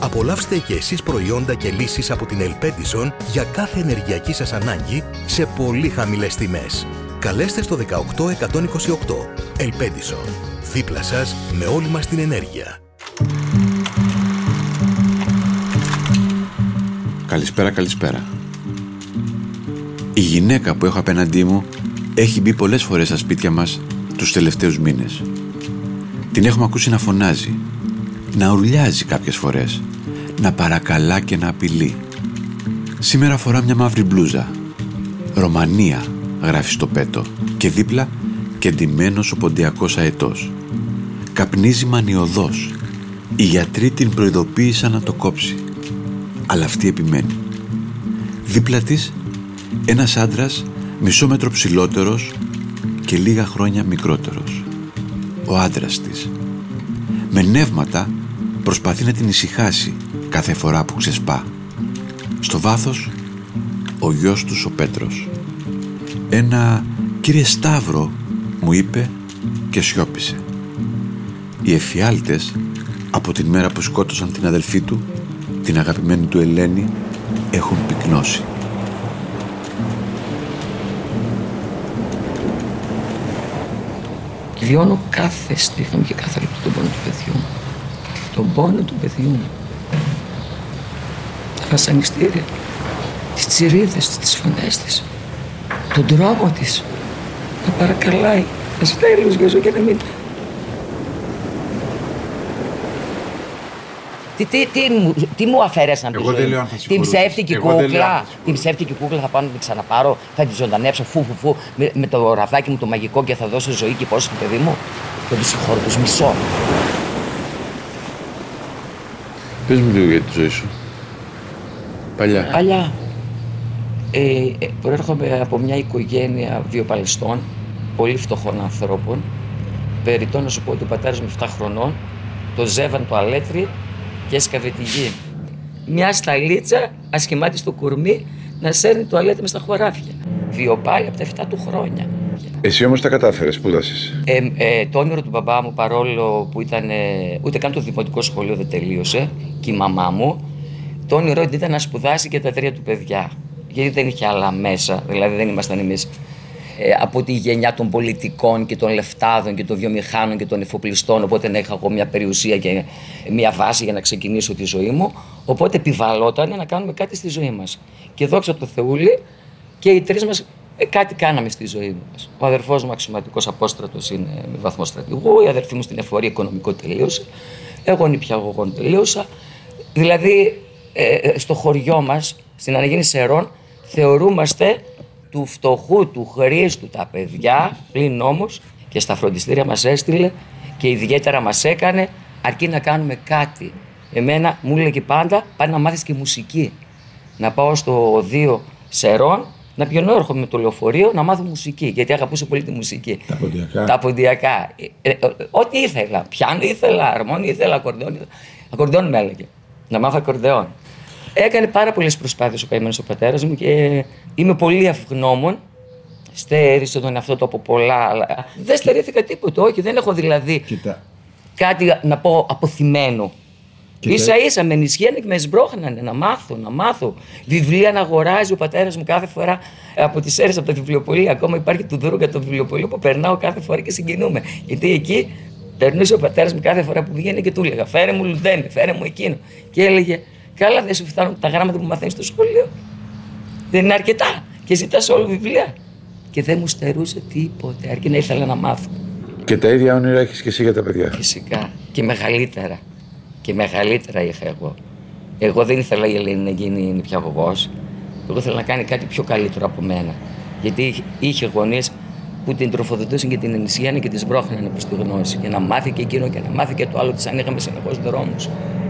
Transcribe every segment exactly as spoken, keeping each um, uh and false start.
Απολαύστε και εσείς προϊόντα και λύσεις από την Elpedison για κάθε ενεργειακή σας ανάγκη σε πολύ χαμηλές τιμές. Καλέστε στο δεκαοκτώ εκατόν είκοσι οκτώ. Elpedison. Δίπλα σας με όλη μας την ενέργεια. Καλησπέρα, καλησπέρα. Η γυναίκα που έχω απέναντί μου έχει μπει πολλές φορές στα σπίτια μας τους τελευταίους μήνες. Την έχουμε ακούσει να φωνάζει, να ουρλιάζει κάποιες φορές, να παρακαλά και να απειλεί. Σήμερα φορά μια μαύρη μπλούζα. Ρωμανία γράφει στο πέτο και δίπλα κεντυμένος ο ποντιακός αετός. Καπνίζει μανιωδώς. Οι γιατροί την προειδοποίησαν να το κόψει. Αλλά αυτή επιμένει. Δίπλα της ένας άντρας μισό μέτρο ψηλότερος και λίγα χρόνια μικρότερος. Ο άντρας της. Με νεύματα προσπαθεί να την ησυχάσει κάθε φορά που ξεσπά. Στο βάθος ο γιος τους ο Πέτρος. Ένα «Κύριε Σταύρο» μου είπε και σιώπησε. Οι εφιάλτες από την μέρα που σκότωσαν την αδελφή του, την αγαπημένη του Ελένη, έχουν πυκνώσει. Βιώνω κάθε στιγμή και κάθε λεπτό τον πόνο του παιδιού μου. Τον πόνο του παιδιού μου. Τα βασανιστήρια, τις τσιρίδες της, τις φωνές της, τον τρόπο της. Να παρακαλάει, να ζητάει λογισμό και να μην... Τι, τι, τι, τι μου αφαίρεσαν τη ζωή μου. Την ψεύτικη κούκλα. Την ψεύτικη κούκλα θα πάω να την ξαναπάρω. Θα τη ζωντανέψω φου φου φου με, με το ραβδάκι μου το μαγικό και θα δώσω ζωή και πόσο στο παιδί μου. Δεν του συγχωρώ, τους μισώ. Πες μου λίγο για τη ζωή σου. Παλιά. Παλιά. Ε, ε, προέρχομαι από μια οικογένεια βιοπαλαιστών, πολύ φτωχών ανθρώπων. Περιττό να σου πω ότι ο πατέρας μου επτά χρονών το ζέβαν το αλέτρι και έσκαβε τη γη. Μια σταλίτσα ασχημάτη στο κουρμί να σέρνει το αλέτρι μες στα χωράφια. Βιοπάλη από τα εφτά του χρόνια. Εσύ όμως τα κατάφερες, σπούδασες. Ε, ε, το όνειρο του μπαμπά μου, παρόλο που ήταν, ε, ούτε καν το δημοτικό σχολείο δεν τελείωσε, και η μαμά μου, το όνειρό ήταν να σπουδάσει και τα τρία του παιδιά. Γιατί δεν είχε άλλα μέσα, δηλαδή δεν ήμασταν εμείς ε, από τη γενιά των πολιτικών και των λεφτάδων και των βιομηχάνων και των εφοπλιστών. Οπότε να είχα εγώ μια περιουσία και μια βάση για να ξεκινήσω τη ζωή μου. Οπότε επιβαλόταν να κάνουμε κάτι στη ζωή μας. Και δόξα τω Θεούλη και οι τρεις μας ε, κάτι κάναμε στη ζωή μας. Ο αδερφός μου αξιωματικός απόστρατος είναι με βαθμό στρατηγού, η αδερφή μου στην εφορία οικονομικό τελείωσε, εγώ νηπιαγωγόν τελείωσα. Δηλαδή ε, στο χωριό μας, στην Αναγέννη Σερών, θεωρούμαστε του φτωχού, του χρήστου τα παιδιά, πλην όμως και στα φροντιστήρια μας έστειλε και ιδιαίτερα μας έκανε αρκεί να κάνουμε κάτι. Εμένα μου έλεγε πάντα πάει να μάθεις και μουσική. Να πάω στο δύο Σερών, να πηγαίνω έρχομαι με το λεωφορείο να μάθω μουσική, γιατί αγαπούσε πολύ τη μουσική. Τα ποντιακά. Τα ποντιακά. Ε, ε, ε, ό,τι ήθελα. Πιάνο ήθελα, αρμόνι ήθελα, ακορντεόν ήθελα. Ακορντεόν με έλεγε. Να μάθω ακορντεόν. Έκανε πάρα πολλές προσπάθειες ο καημένος ο πατέρας μου και είμαι πολύ ευγνώμων. Στέρισε τον εαυτό του από πολλά, αλλά δεν στερήθηκα τίποτα. Όχι, δεν έχω δηλαδή Κοίτα. κάτι να πω αποθυμένο. Ίσα ίσα με ενισχύανε και με σμπρώχνανε να μάθω, να μάθω. Βιβλία να αγοράζει ο πατέρας μου κάθε φορά από τις αίρες από τα βιβλιοπωλεία. Ακόμα υπάρχει του Δρούγκα το βιβλιοπωλείο που περνάω κάθε φορά και συγκινούμε. Γιατί εκεί περνούσε ο πατέρας μου κάθε φορά που βγαίνει και του έλεγα φέρε μου Λουδένη, φέρε μου εκείνο. Και έλεγε καλά, δεν σου φτάνουν τα γράμματα που μαθαίνεις στο σχολείο. Δεν είναι αρκετά. Και ζητάς όλο βιβλία. Και δεν μου στερούσε τίποτε, αρκεί να ήθελα να μάθω. Και τα ίδια όνειρα έχεις και εσύ για τα παιδιά. Φυσικά. Και μεγαλύτερα. Και μεγαλύτερα είχα εγώ. Εγώ δεν ήθελα η Ελένη να γίνει νηπιαγωγός. Εγώ ήθελα να κάνει κάτι πιο καλύτερο από μένα. Γιατί είχε γονείς που την τροφοδοτούσαν και την ενισχύανε και τη μπρόχνανε προς τη γνώση. Για να μάθει και εκείνο και να μάθει και το άλλο. Της ανοίγαμε συνεχώς δρόμους.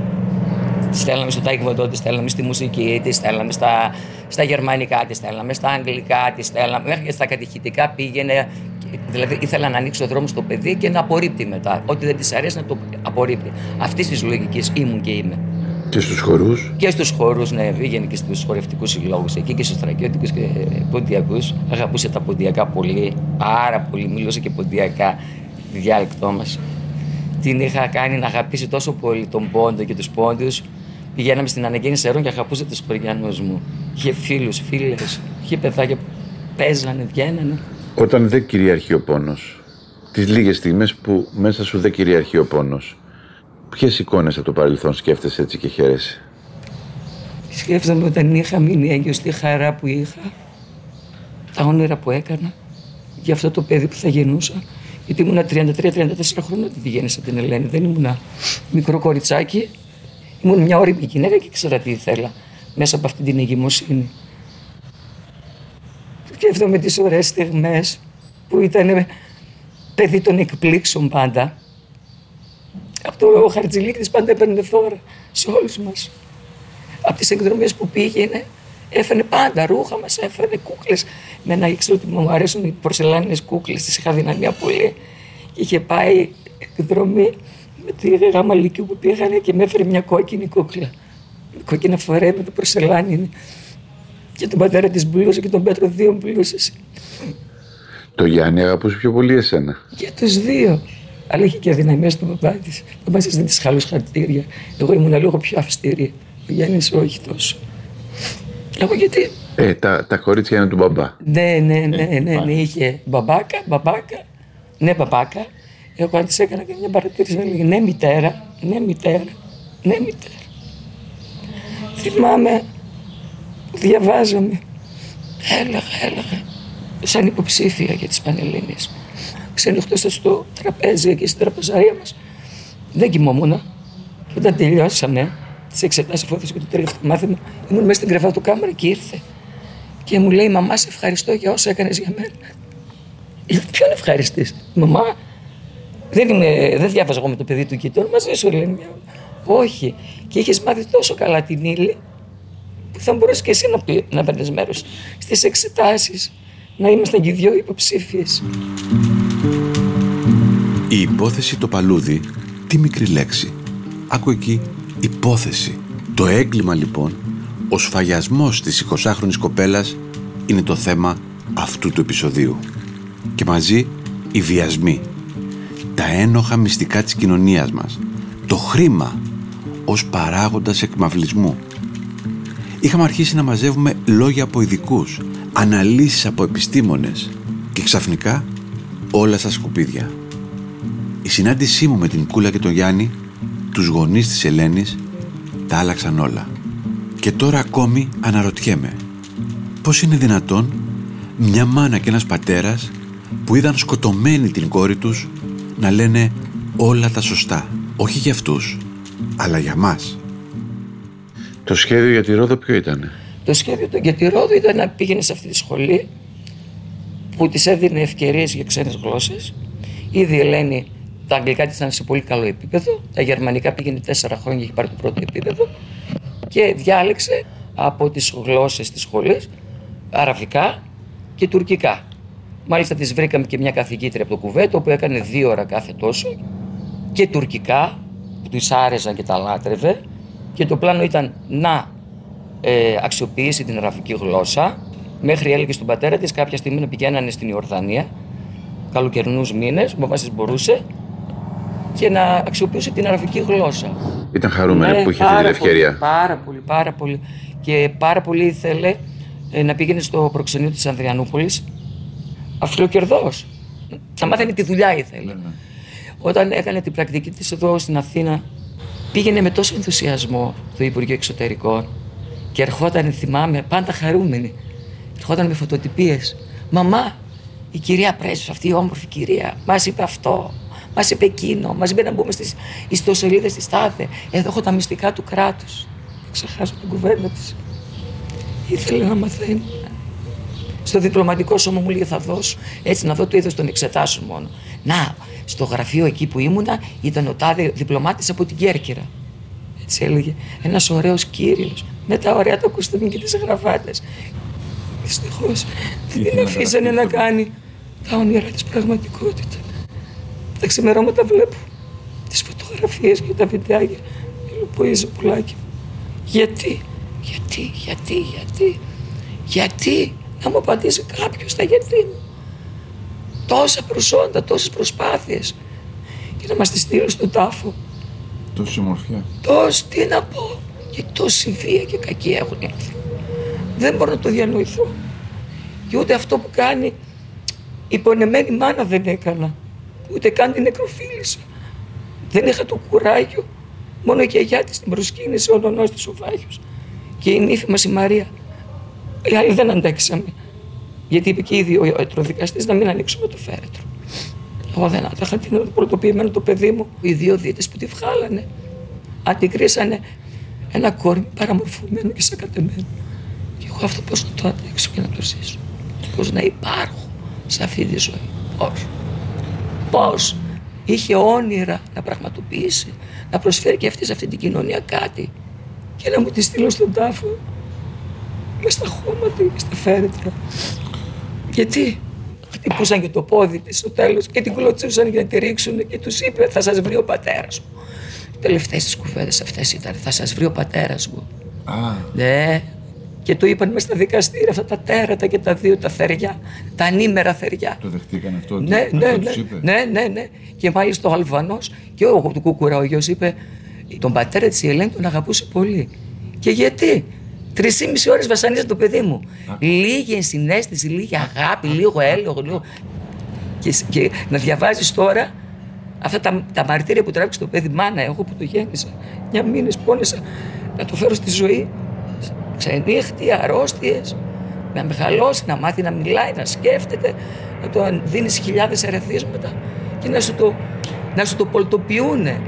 Τη στέλναμε στο τάικβοντό, τη στέλναμε στη μουσική, τη στέλναμε στα, στα γερμανικά, τη στέλναμε στα αγγλικά, τη στέλναμε. Μέχρι και στα κατηχητικά πήγαινε. Δηλαδή ήθελα να ανοίξω δρόμο στο παιδί και να απορρίπτει μετά. Ό,τι δεν τη αρέσει να το απορρίπτει. Αυτή τη λογική ήμουν και είμαι. Και στους χορούς. Και στους χορούς, ναι, πήγαινε και στους χορευτικούς συλλόγους εκεί και στους στρατιώτικους και ποντιακούς. Αγαπούσε τα ποντιακά πολύ, πάρα πολύ. Μιλούσε και ποντιακά, διάλεκτό μας. Την είχα κάνει να αγαπήσει τόσο πολύ τον πόντο και τους πόντιους Πηγαίναμε στην αναγέννηση Ερών και αγαπούσα τους χωριανούς μου. Είχε φίλους, φίλες, είχε παιδάκια που παίζανε, βγαίνανε. Όταν δεν κυριαρχεί ο πόνος, τις λίγες στιγμές που μέσα σου δεν κυριαρχεί ο πόνος, ποιες εικόνες από το παρελθόν σκέφτεσαι έτσι και χαίρεσαι? Σκέφτομαι όταν είχα μείνει έγκυος, τη χαρά που είχα, τα όνειρα που έκανα για αυτό το παιδί που θα γεννούσα. Γιατί ήμουνα τριάντα τρία τριάντα τέσσερα χρόνια όταν τη γέννησα την Ελένη. Δεν ήμουνα μικρό κοριτσάκι. Ήμουν μια όριμη γυναίκα και ήξερα τι ήθελα μέσα από αυτή την εγκυμοσύνη. Σκέφτομαι τις ωραίες στιγμές που ήταν παιδί των εκπλήξεων πάντα. Από το Χαρτζηλίκης πάντα έπαιρνε φόρα σε όλους μας. Από τις εκδρομές που πήγαινε, έφερε πάντα ρούχα μας, έφερε κούκλες. Μένα ήξερα ότι μου αρέσουν οι πορσελάνινες κούκλες, τις είχα δυναμία πολύ. Και είχε πάει εκδρομή με τη γάμα λυκείου που πήγανε και με έφερε μια κόκκινη κούκλα. Κόκκινα φορέ με το πορσελάνινη. Και τον πατέρα της μπλούσε και τον Πέτρο δύο μπλούσες. Το Γιάννη αγαπούσε πιο πολύ εσένα? Και τους δύο. Αλλά είχε και αδυναμία στον παπά της. Ο παπάς της δεν της χαλούσε χαρτίρια. Εγώ ήμουν λίγο πιο αυστηρή. Ο Γιάννης όχι τόσο. Εγώ γιατί. Ε, τα, τα κορίτσια είναι του μπαμπά. Ναι, ναι, ναι, ναι, ναι, ναι. Είχε μπαμπάκα, μπαμπάκα. Ναι, μπαμπάκα. Εγώ αν της έκανα και μια παρατήρηση με έλεγε ναι, μητέρα, ναι, μητέρα, ναι, μητέρα. Θυμάμαι που διαβάζαμε. Έλεγα, έλεγα. Σαν υποψήφια για τις Πανελλήνιες. Ξενυχτώσα στο τραπέζι εκεί στην τραπεζαρία μας. Δεν κοιμόμουνα. Και όταν τελειώσαμε τις εξετάσεις, φώτισε και το τελευταίο μάθημα, ήμουν μέσα στην κρεβατοκάμαρα και ήρθε. Και μου λέει: μαμά, σε ευχαριστώ για όσα έκανες για μένα. Ποιον ευχαριστείς? Μαμά, δεν, είμαι, δεν διάβαζα εγώ με το παιδί του γειτόνου, μαζί σου λένε. Όχι. Και είχες μάθει τόσο καλά την ύλη που θα μπορούσες και εσύ να, να παίρνεις μέρος στις εξετάσεις. Να ήμασταν και οι δυο υποψήφιες. Η υπόθεση το παλούδι, τι μικρή λέξη. Άκου εκεί, υπόθεση. Το έγκλημα λοιπόν, ο σφαγιασμός της εικοσάχρονης κοπέλας είναι το θέμα αυτού του επεισοδίου. Και μαζί οι βιασμοί, τα ένοχα μυστικά της κοινωνίας μας, το χρήμα ως παράγοντας εκμαυλισμού. Είχαμε αρχίσει να μαζεύουμε λόγια από ειδικούς, αναλύσεις από επιστήμονες και ξαφνικά όλα στα σκουπίδια. Η συνάντησή μου με την Κούλα και τον Γιάννη, τους γονείς της Ελένης, τα άλλαξαν όλα. Και τώρα ακόμη αναρωτιέμαι, πώς είναι δυνατόν μια μάνα και ένας πατέρας που είδαν σκοτωμένη την κόρη τους να λένε όλα τα σωστά, όχι για αυτούς, αλλά για μας. Το σχέδιο για τη Ρόδο ποιο ήτανε? Το σχέδιο για τη Ρόδο ήταν να πήγαινε σε αυτή τη σχολή που της έδινε ευκαιρίες για ξένες γλώσσες. Ήδη η Ελένη τα αγγλικά της ήταν σε πολύ καλό επίπεδο, τα γερμανικά πήγαινε τέσσερα χρόνια, είχε πάρει το πρώτο επίπεδο και διάλεξε από τις γλώσσες της σχολής αραβικά και τουρκικά. Μάλιστα της βρήκαμε και μια καθηγήτρια από το κουβέτο που έκανε δύο ώρα κάθε τόσο και τουρκικά που της άρεσαν και τα λάτρευε και το πλάνο ήταν να ε, αξιοποιήσει την αραβική γλώσσα μέχρι έλεγε στον πατέρα της κάποια στιγμή να πηγαίνανε στην Ιορδανία καλοκαιρινούς μήνες, ο μπαμπάς της μπορούσε και να αξιοποιήσει την αραβική γλώσσα. Ήταν χαρούμενη ναι, που είχε αυτή την ευκαιρία. Πάρα πολύ, πάρα πολύ. Και πάρα πολύ ήθελε ε, να πήγαινε στο προξενείο της Ανδριανούπολης αφιλοκερδός. Να μάθαινε τη δουλειά ήθελε. Ναι. Όταν έκανε την πρακτική της εδώ στην Αθήνα, πήγαινε με τόσο ενθουσιασμό το Υπουργείο Εξωτερικών και ερχόταν, θυμάμαι, πάντα χαρούμενη. Ερχόταν με φωτοτυπίες. Μαμά, η κυρία πρέσβη, αυτή η όμορφη κυρία, μας είπε αυτό, μας είπε εκείνο, μας είπε να μπούμε στις ιστοσελίδες της ΤΑΔΕ. Εδώ έχω τα μυστικά του κράτους. Δεν ξεχάσω την κουβέντα της. Ήθελε να μαθαίνει. Στο διπλωματικό σώμα μου λέει θα δώσω, έτσι να δω το είδος των εξετάσεων μόνο. Να, στο γραφείο εκεί που ήμουνα ήταν ο τάδε διπλωμάτης από την Κέρκυρα. Έτσι έλεγε, ένας ωραίος κύριος, με τα ωραία τα κουστούμια και τις γραβάτες. Δυστυχώς δεν την αφήσανε να κάνει τα όνειρα της πραγματικότητα. Τα ξημερώματα βλέπω τις φωτογραφίες και τα βιντεάκια. Λουποίζει πουλάκι. Γιατί, γιατί, γιατί, γιατί, γιατί να μου απαντήσει κάποιος τα γιατί μου. Τόσα προσόντα, τόσες προσπάθειες και να μας τη στείλει στον τάφο. Τόση ομορφιά. Τόση, τι να πω. Και τόση βία και κακή έχουν οι άνθρωποι. Δεν μπορώ να το διανοηθώ. Και ούτε αυτό που κάνει η πονεμένη μάνα δεν έκανα. Ούτε καν την νεκροφίλησα. Δεν είχα το κουράγιο. Μόνο η γιαγιά της την προσκύνησε, ο νονός της ο Βάγιος. Και η νύφη μας η Μαρία. Οι άλλοι δεν αντέξαμε. Γιατί είπε και ήδη ο ιατροδικαστής να μην ανοίξουμε το φέρετρο. Εγώ δεν άντεχα, τι είναι το πολιτοποιημένο το παιδί μου. Οι δύο δίτες που τη βγάλανε, αντικρίσανε ένα κόρμι παραμορφωμένο και σακατεμένο. Και εγώ αυτό πώς να το αντέξω και να το ζήσω. Πώς να υπάρχω σε αυτή τη ζωή. Πώς. Πώς. Είχε όνειρα να πραγματοποιήσει, να προσφέρει και αυτή σε αυτή την κοινωνία κάτι και να μου τη στείλω στον τάφο μες στα χώματα, μες στα φέρετρα. Γιατί χτυπούσαν και το πόδι της στο τέλος και την κλωτσούσαν για να τη ρίξουν και τους είπε θα σας βρει ο πατέρας μου. Οι τελευταίες τις κουβέντες αυτές ήταν θα σας βρει ο πατέρας μου. Α. Ναι. Και το είπαν μες στα δικαστήρια αυτά τα τέρατα και τα δύο τα θεριά, τα ανήμερα θεριά. Το δεχτήκαν αυτό, ναι, αυτό ναι, τους ναι, είπε. ναι, ναι, ναι. Και μάλιστα ο Αλβανός και ο του Κούκουρα ο γιος είπε τον πατέρα της η Ελένη τον αγαπούσε πολύ. Και γιατί. Τρεις ή μισή ώρες βασανίζεται το παιδί μου. Α. Λίγη ενσυναίσθηση, λίγη αγάπη, λίγο έλεγχο, λίγο. Και, και να διαβάζεις τώρα αυτά τα, τα μαρτύρια που τράβηξε το παιδί. Μάνα, εγώ που το γέννησα. Μια μήνες πόνεσα να το φέρω στη ζωή. Ξενύχτη, αρρώστιες. Να μεγαλώσει, να μάθει να μιλάει, να σκέφτεται. Να το δίνεις χιλιάδες ερεθίσματα και να σου το, να σου το πολτοποιούνε.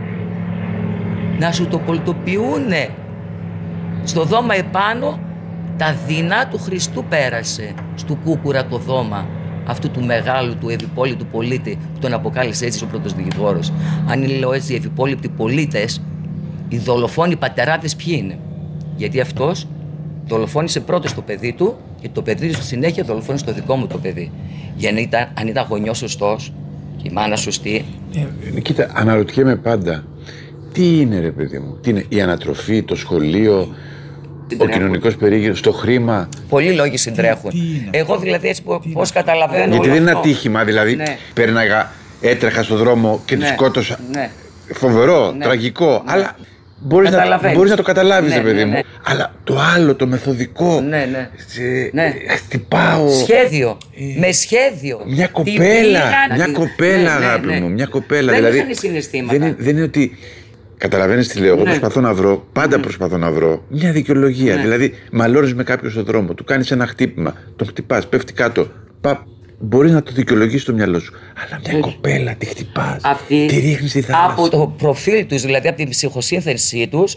Να σου το πολτοποιούνε. Στο δώμα επάνω τα δεινά του Χριστού πέρασε στο Κούκουρα το δώμα αυτού του μεγάλου, του ευυπόλοιπτου πολίτη που τον αποκάλεσε έτσι ο πρώτος δικηγόρος. Αν λέω έτσι οι ευυπόλοιπτοι πολίτες, οι δολοφόνοι πατεράδες ποιοι είναι. Γιατί αυτός δολοφόνησε πρώτος το παιδί του και το παιδί του στη συνέχεια δολοφόνησε το δικό μου το παιδί. Για να ήταν, αν ήταν γονιός σωστός και η μάνα σωστή. Ε, κοίτα, αναρωτιέμαι πάντα. Τι είναι ρε παιδί μου, τι είναι η ανατροφή, το σχολείο, ο κοινωνικός περίγυρος, το χρήμα. Πολλοί λόγοι συντρέχουν. Τι, τι Εγώ δηλαδή έτσι πώς καταλαβαίνω. Γιατί δεν είναι αυτό. ατύχημα, δηλαδή ναι. Πέρναγα, έτρεχα στον δρόμο και ναι. Τη σκότωσα. Ναι. Φοβερό, ναι. Τραγικό, ναι. Αλλά μπορείς να, μπορείς να το καταλάβεις ναι, ρε παιδί ναι, ναι. μου. Αλλά το άλλο, το μεθοδικό, ναι, ναι. Σε, ναι. Χτυπάω. Σχέδιο, ε, με σχέδιο. Μια κοπέλα, πήγαν, μια κοπέλα ναι, αγάπη ναι, ναι. μου, μια κοπέλα. Δεν δηλαδή, είχαν συναισθήματα. Δεν, δεν είναι ότι... Καταλαβαίνεις τι λέω, εγώ ναι. προσπαθώ να βρω, πάντα mm. προσπαθώ να βρω μια δικαιολογία. Ναι. Δηλαδή, μαλώνεις με κάποιον στον δρόμο, του κάνεις ένα χτύπημα, τον χτυπάς, πέφτει κάτω. Πα, μπορείς να το δικαιολογήσεις στο μυαλό σου. Αλλά μια mm. κοπέλα, τη χτυπάς, αυτή, τη ρίχνεις στη θάλασσα. Από το προφίλ τους, δηλαδή από την ψυχοσύνθεσή τους,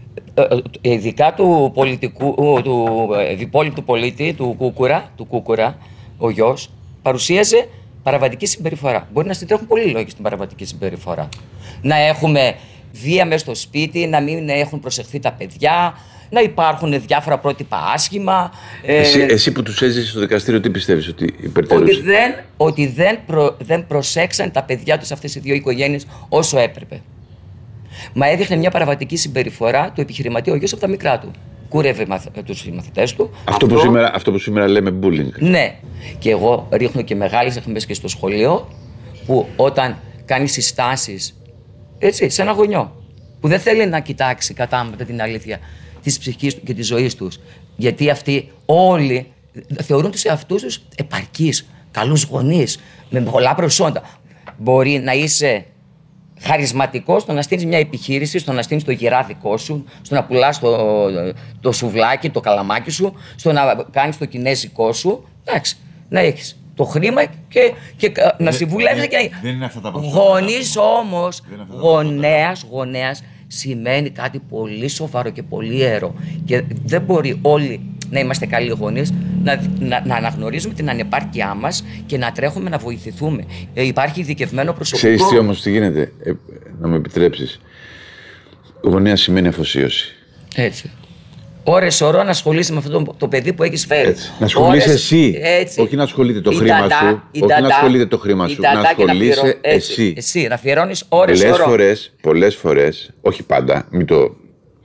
ειδικά του πολιτικού, του διπόλοιπτου πολίτη, του Κούκουρα, του Κούκουρα, ο γιος, παρουσίαζε παραβατική συμπεριφορά. Μπορεί να συντρέχουν πολλοί λόγοι στην παραβατική συμπεριφορά. Να έχουμε βία μέσα στο σπίτι, να μην έχουν προσεχθεί τα παιδιά, να υπάρχουν διάφορα πρότυπα άσχημα. Εσύ, ε, εσύ που τους έζησες στο δικαστήριο, τι πιστεύεις ότι υπερτερούσε? Ότι δεν, ότι δεν, προ, δεν προσέξαν τα παιδιά τους αυτές οι δύο οικογένειες όσο έπρεπε. Μα έδειχνε μια παραβατική συμπεριφορά του επιχειρηματία ο γιος από τα μικρά του. Κούρευε μαθ, τους μαθητές του. Αυτό, αυτό, που σήμερα, αυτό που σήμερα λέμε bullying. Ναι. Και εγώ ρίχνω και μεγάλες αιχμές και στο σχολείο που όταν κάνει συστάσεις έτσι, σε ένα γονιό που δεν θέλει να κοιτάξει κατάματα την αλήθεια της ψυχής του και της ζωής τους. Γιατί αυτοί όλοι θεωρούν τους εαυτούς τους επαρκείς, καλούς γονείς, με πολλά προσόντα. Μπορεί να είσαι χαρισματικός στο να στείλεις μια επιχείρηση, στο να στείλεις το γυράδικό σου, στο να πουλάς το, το σουβλάκι, το καλαμάκι σου, στο να κάνεις το κινέζικό σου. Εντάξει, να έχεις το χρήμα και, και να συμβουλεύεις. Και... Δεν είναι αυτά τα πράγματα. Γονείς όμως, γονέας, γονέας σημαίνει κάτι πολύ σοβαρό και πολύ ιερό. Και δεν μπορεί όλοι να είμαστε καλοί γονείς, να, να, να αναγνωρίζουμε την ανεπάρκειά μας και να τρέχουμε να βοηθηθούμε. Ε, υπάρχει ειδικευμένο προσωπικό. Ξέρεις τι όμως τι γίνεται, ε, να με επιτρέψεις. Γονέας σημαίνει αφοσίωση. Έτσι. Ώρες ωρών να ασχολείσαι με αυτό το, το παιδί που έχεις φέρει. Έτσι. Να ασχολείσαι Ώρες, εσύ. Έτσι. Όχι να ασχολείται το η χρήμα τατά, σου. Όχι τατά, να ασχολείται το χρήμα σου. Να ασχολείσαι να εσύ. Εσύ, να αφιερώνεις ώρες πολλές ωρών. Φορές, πολλές φορές, όχι πάντα, μην το...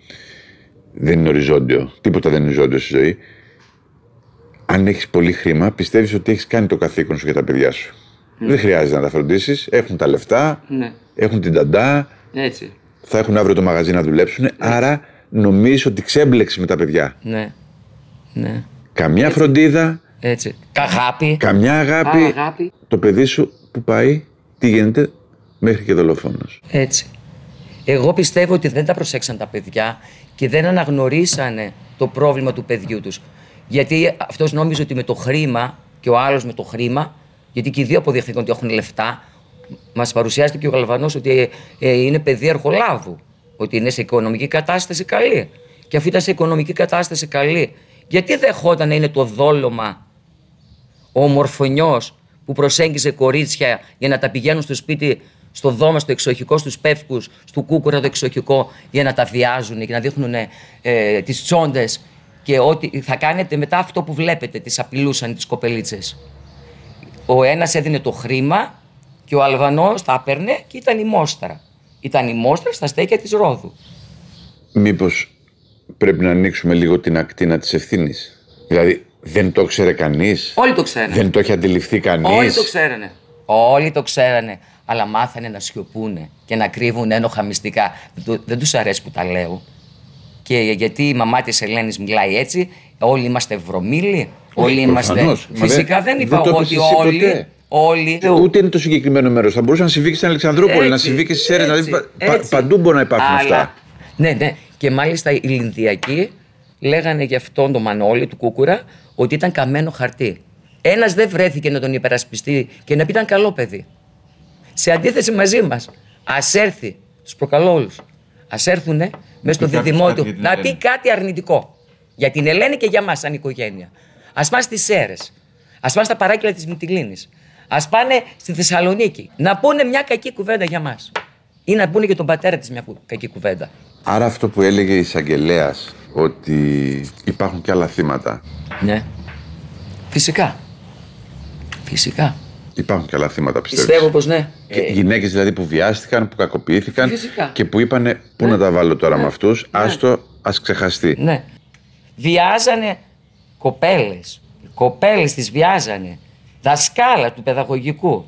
δεν είναι οριζόντιο. Τίποτα δεν είναι οριζόντιο στη ζωή. Αν έχεις πολύ χρήμα, πιστεύεις ότι έχεις κάνει το καθήκον σου για τα παιδιά σου. Mm. Δεν χρειάζεται να τα φροντίσεις. Έχουν τα λεφτά, mm. έχουν την ταντά. Έτσι. Θα έχουν αύριο το μαγαζί να δουλέψουν. Έτσι. Άρα νομίζεις ότι ξέμπλεξες με τα παιδιά. Ναι. Ναι. Καμιά Έτσι. φροντίδα. Έτσι. Αγάπη. Καμιά αγάπη. αγάπη. Το παιδί σου που πάει, τι γίνεται, μέχρι και δολοφόνος. Έτσι. Εγώ πιστεύω ότι δεν τα προσέξαν τα παιδιά και δεν αναγνωρίσανε το πρόβλημα του παιδιού τους. Γιατί αυτός νόμιζε ότι με το χρήμα και ο άλλος με το χρήμα, γιατί και οι δύο αποδείχθηκαν ότι έχουν λεφτά, μας παρουσιάζεται και ο Γαλβανός ότι ε, είναι παιδί αρχολάβου, ότι είναι σε οικονομική κατάσταση καλή. Και αφού ήταν σε οικονομική κατάσταση καλή, γιατί δεχόταν να είναι το δόλωμα ο ομορφωνιός που προσέγγιζε κορίτσια για να τα πηγαίνουν στο σπίτι, στο δώμα, στο εξοχικό, στους πεύκους, στο κούκουρα το εξοχικό, για να τα βιάζουν και να δείχνουν ε, τις τσόντες και ότι θα κάνετε μετά αυτό που βλέπετε, τις απειλούσαν τις κοπελίτσες. Ο ένας έδινε το χρήμα και ο Αλβανός τα έπαιρνε και ήταν η μόστρα. Ήταν η μόστρα στα στέκια της Ρόδου. Μήπως πρέπει να ανοίξουμε λίγο την ακτίνα της ευθύνης? Δηλαδή, δεν το ξέρε κανείς. Όλοι το ξέρανε. Δεν το έχει αντιληφθεί κανείς. Όλοι το ξέρανε. Όλοι το ξέρανε. Αλλά μάθανε να σιωπούνε και να κρύβουν ένοχα μυστικά. Δεν, δεν τους αρέσει που τα λέω. Και γιατί η μαμά της Ελένης μιλάει έτσι, όλοι είμαστε βρωμίλοι, όλοι είμαστε. Φυσικά δεν είπα εγώ ότι όλοι. Ποτέ. Όλοι. Ούτε είναι το συγκεκριμένο μέρος. Θα μπορούσε να συμβεί και στην Αλεξανδρούπολη, έτσι, να συμβεί και στις Σέρρες. Δηλαδή, πα, παντού μπορεί να υπάρχουν αλλά, αυτά. Ναι, ναι. Και μάλιστα οι Λινδιακοί λέγανε για αυτόν τον Μανώλη του Κούκουρα ότι ήταν καμένο χαρτί. Ένας δεν βρέθηκε να τον υπερασπιστεί και να πει ήταν καλό παιδί. Σε αντίθεση μαζί μας, ας έρθει, τους προκαλώ όλους, ας έρθουνε μέσα στο διδυμό του να πει κάτι αρνητικό. Για την Ελένη και για μας σαν οικογένεια. Ας πάνε στις Σέρρες, ας πάνε στα παράκυλα της Μυτιλήνης, ας πάνε στη Θεσσαλονίκη, να πούνε μια κακή κουβέντα για μας. Ή να πούνε και τον πατέρα της μια κακή κουβέντα. Άρα αυτό που έλεγε η εισαγγελέας, ότι υπάρχουν και άλλα θύματα. Ναι. Φυσικά. Φυσικά. Υπάρχουν και άλλα θύματα, πιστεύεις? Πιστεύω πως ναι. Και ε... γυναίκες δηλαδή που βιάστηκαν, που κακοποιήθηκαν. Φυσικά. Και που είπανε πού ναι. να τα βάλω τώρα ναι. με αυτούς, ναι. άστο, ας ξεχαστεί. Ναι. Βιάζανε κοπέλες. Κοπέλες τις βιάζανε. Δασκάλα του παιδαγωγικού.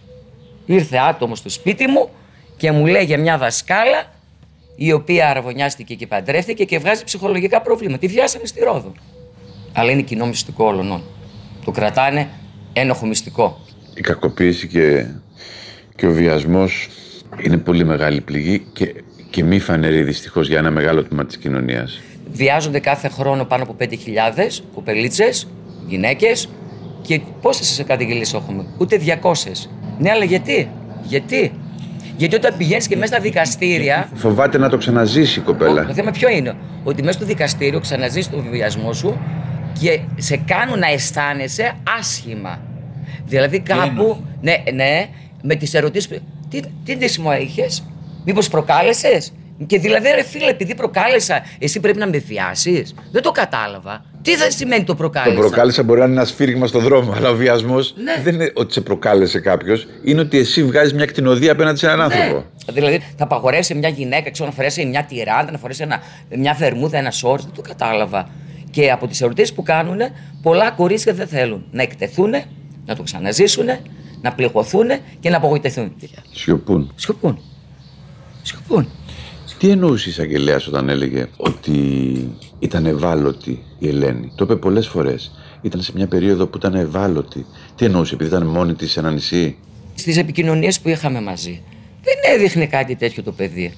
Ήρθε άτομο στο σπίτι μου και μου λέει για μια δασκάλα η οποία αραβωνιάστηκε και παντρεύτηκε και βγάζει ψυχολογικά προβλήματα. Τη βιάσανε στη Ρόδο. Αλλά είναι κοινό μυστικό όλων. Το κρατάνε ένοχο μυστικό. Η κακοποίηση και, και ο βιασμός είναι πολύ μεγάλη πληγή και, και μη φανερή δυστυχώς για ένα μεγάλο τμήμα της κοινωνίας. Βιάζονται κάθε χρόνο πάνω από πέντε χιλιάδες κοπελίτσες, γυναίκες και πόσες καταγγελίες έχουμε? Ούτε διακόσιες. Ναι, αλλά γιατί? Γιατί? Γιατί όταν πηγαίνεις και μέσα στα δικαστήρια. Φοβάται να το ξαναζήσει η κοπέλα. Το θέμα ποιο είναι? Ότι μέσα στο δικαστήριο ξαναζήσεις τον βιασμό σου και σε κάνουν να αισθάνεσαι άσχημα. Δηλαδή κάπου. Ναι, ναι, με τις ερωτήσεις. Τι, τι ντύσιμο είχες? Μήπως προκάλεσες? Και δηλαδή, ρε φίλε, επειδή προκάλεσα, εσύ πρέπει να με βιάσεις? Δεν το κατάλαβα. Τι θα σημαίνει το προκάλεσα? Το προκάλεσα μπορεί να είναι ένα σφύριγμα στον δρόμο, αλλά ο βιασμός ναι. δεν είναι ότι σε προκάλεσε κάποιος, είναι ότι εσύ βγάζεις μια κτηνοδία απέναντι σε έναν ναι. άνθρωπο. Δηλαδή, θα απαγορεύσει μια γυναίκα, ξέρω, να φορέσει μια τυράντα, να φορέσει ένα, μια βερμούδα, ένα σόρτ. Δεν το κατάλαβα. Και από τις ερωτήσεις που κάνουν, πολλά κορίτσια δεν θέλουν να εκτεθούν, να το ξαναζήσουν, να πληγωθούν και να απογοητευτούν. Σιωπούν. Σιωπούν. Σιωπούν. Τι εννοούσε η εισαγγελέας όταν έλεγε ότι ήταν ευάλωτη η Ελένη? Το είπε πολλές φορές. Ήταν σε μια περίοδο που ήταν ευάλωτη. Τι εννοούσε, επειδή ήταν μόνη της σε ένα νησί? Στις επικοινωνίες που είχαμε μαζί, δεν έδειχνε κάτι τέτοιο το παιδί.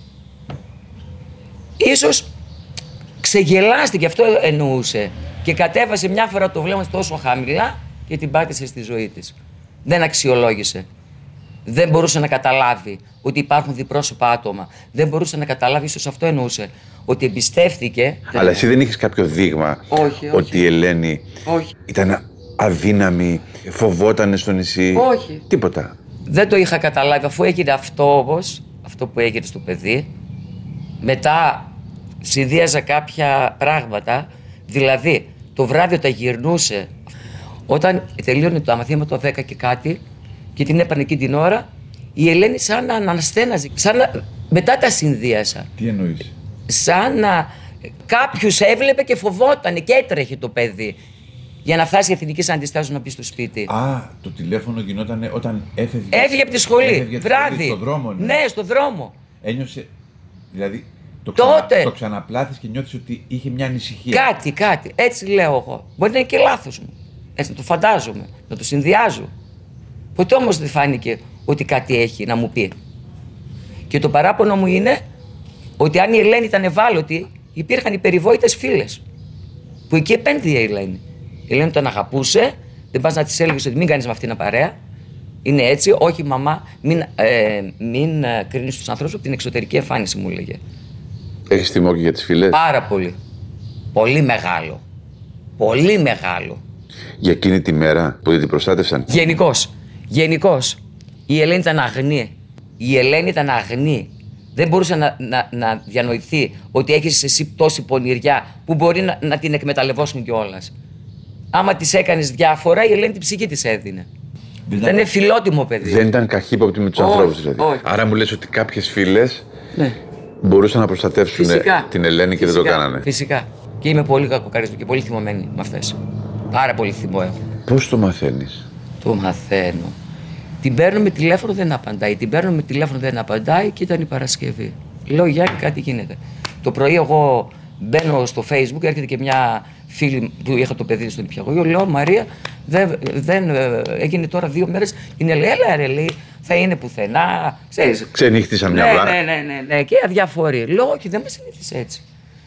Ίσως ξεγελάστηκε, αυτό εννοούσε. Και κατέβασε μια φορά το βλέμμα τόσο χαμηλά και την πάτησε στη ζωή της. Δεν αξιολόγησε. Δεν μπορούσε να καταλάβει ότι υπάρχουν διπρόσωπα άτομα. Δεν μπορούσε να καταλάβει, ίσως αυτό εννοούσε. Ότι εμπιστεύτηκε. Αλλά εσύ δεν είχες κάποιο δείγμα όχι, όχι. ότι η Ελένη όχι. ήταν αδύναμη, φοβότανε στο νησί? Όχι. Τίποτα. Δεν το είχα καταλάβει. Αφού έγινε αυτό όμως, αυτό που έγινε στο παιδί, μετά συνδύαζα κάποια πράγματα. Δηλαδή, το βράδυ όταν γυρνούσε, όταν τελείωνε το μαθήμα δέκα και κάτι, και την έπαιρνε εκεί την ώρα, η Ελένη σαν να αναστέναζε, σαν να... μετά τα συνδύασα. Τι εννοείς? Σαν να κάποιους έβλεπε και φοβότανε και έτρεχε το παιδί για να φτάσει η εθνική αντιστάσεως να μπει στο σπίτι. Α, το τηλέφωνο γινόταν όταν έφευγε. Έφυγε από τη σχολή, έφευγε βράδυ. Στον δρόμο, ναι. Ναι, στον δρόμο. Ένιωσε, δηλαδή, Το, ξανα, τότε. Το ξαναπλάθεις και νιώθεις ότι είχε μια ανησυχία. Κάτι, κάτι. Έτσι λέω εγώ. Μπορεί να είναι και λάθος μου. Έτσι να το φαντάζομαι, να το συνδυάζω. Ποτέ όμως δεν φάνηκε ότι κάτι έχει να μου πει. Και το παράπονο μου είναι ότι αν η Ελένη ήταν ευάλωτη, υπήρχαν οι περιβόητες φίλες. Που εκεί επένδυε η Ελένη. Η Ελένη τον αγαπούσε, δεν πας να της έλεγες ότι μην κάνεις με αυτήν την παρέα. Είναι έτσι, όχι μαμά, μην, ε, μην ε, κρίνεις τους ανθρώπους από την εξωτερική εμφάνιση, μου έλεγε. Έχεις τιμό και για τις φίλες? Πάρα πολύ. Πολύ μεγάλο. Πολύ μεγάλο. Για εκείνη τη μέρα που δεν την προστάτευσαν? Γενικώς. Γενικώς. Η Ελένη ήταν αγνή. Η Ελένη ήταν αγνή. Δεν μπορούσε να, να, να διανοηθεί ότι έχεις εσύ τόση πονηριά που μπορεί να, να την εκμεταλλευόσουν κιόλας. Άμα της έκανες διάφορα, η Ελένη την ψυχή της έδινε. Δεν είναι φιλότιμο παιδί. Δεν ήταν καχύποπτη με τους ανθρώπους δηλαδή. Όχι. Άρα μου λες ότι κάποιες φίλες ναι. μπορούσαν να προστατεύσουν Φυσικά. την Ελένη και Φυσικά. δεν το κάνανε. Φυσικά. Και είμαι πολύ κακοκαρισμένη και πολύ θυμωμένη με αυτές. Πάρα πολύ θυμό έχω. Πώς το μαθαίνεις? Το μαθαίνω. Την παίρνω με τηλέφωνο, δεν απαντάει. Την παίρνω με τηλέφωνο, δεν απαντάει και ήταν η Παρασκευή. Λέω Γιάννη, κάτι γίνεται. Το πρωί εγώ μπαίνω στο Facebook, έρχεται και μια φίλη που είχα το παιδί στον νηπιαγωγείο. Λέω Μαρία, δεν, δεν έγινε τώρα δύο μέρες. Είναι έλα ρε, λέει, θα είναι πουθενά. Ξέρεις. Ξενύχτησαν μια ναι, βάρα. ναι, ναι, ναι, ναι, και αδιαφορεί. Λέω, όχι, δεν με συνήθισε έτσι.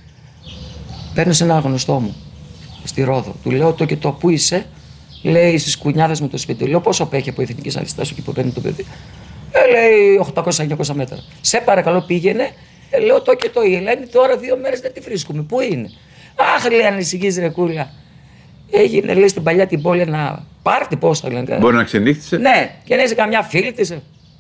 Παίρνω σε ένα γνωστό μου στη Ρόδο. Του λέω το και το, πού είσαι? Λέει στις Κουνιάδες με το σπίτι. Λέω πόσο απέχει από Εθνικής Αριστείας εκεί που παίρνει το παιδί? Ε, λέει οκτακόσια εννιακόσια μέτρα. Σε παρακαλώ πήγαινε. Ε, λέω το και το, η Ελένη τώρα δύο μέρες δεν τη βρίσκουμε. Πού είναι? Αχ, λέει, ανησυχείς ρε κούλα. Έγινε, λέει, στην παλιά την πόλη ένα πάρτι, πώς θα λένε. Μπορεί να ξενύχτησε. Ναι, και να είσαι καμιά φίλη της.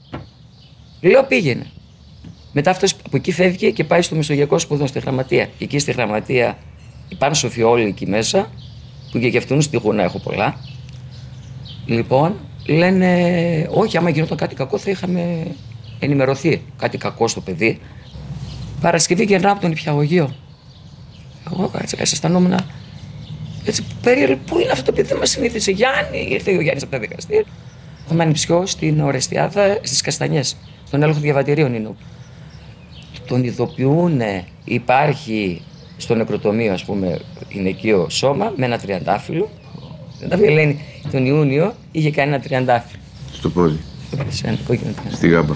Λέω πήγαινε. Μετά αυτός από εκεί φεύγει και πάει στο Μεσογειακό Σπουδών στη Γραμματεία. Και εκεί στη Γραμματεία υπάρχουν σοφιόλοι εκεί μέσα, που και αυτούν στη γούνα έχω πολλά. Λοιπόν, λένε, όχι, άμα γινόταν κάτι κακό θα είχαμε ενημερωθεί. Κάτι κακό στο παιδί. Παρασκευή γυρνάω από τον νηπιαγωγείο. Εγώ έτσι, αισθανόμουν έτσι περίεργο. Πού είναι αυτό το παιδί, δεν μας συνήθισε. Γιάννη, ήρθε ο Γιάννης από τα δικαστήρια. Έχουμε ανιψιό στην Ορεστιάδα, στις Καστανιές. Στον έλεγχο διαβατηρίων είναι. Τον ειδοποιούν, υπάρχει στο νεκροτομείο, ας πούμε, γυναικείο σώμα με ένα τριαντάφυλλο. Δεν λένε, τον Ιούνιο είχε κάνει ένα τριαντάφυλλο. Στο πόδι. Στη γάμπα.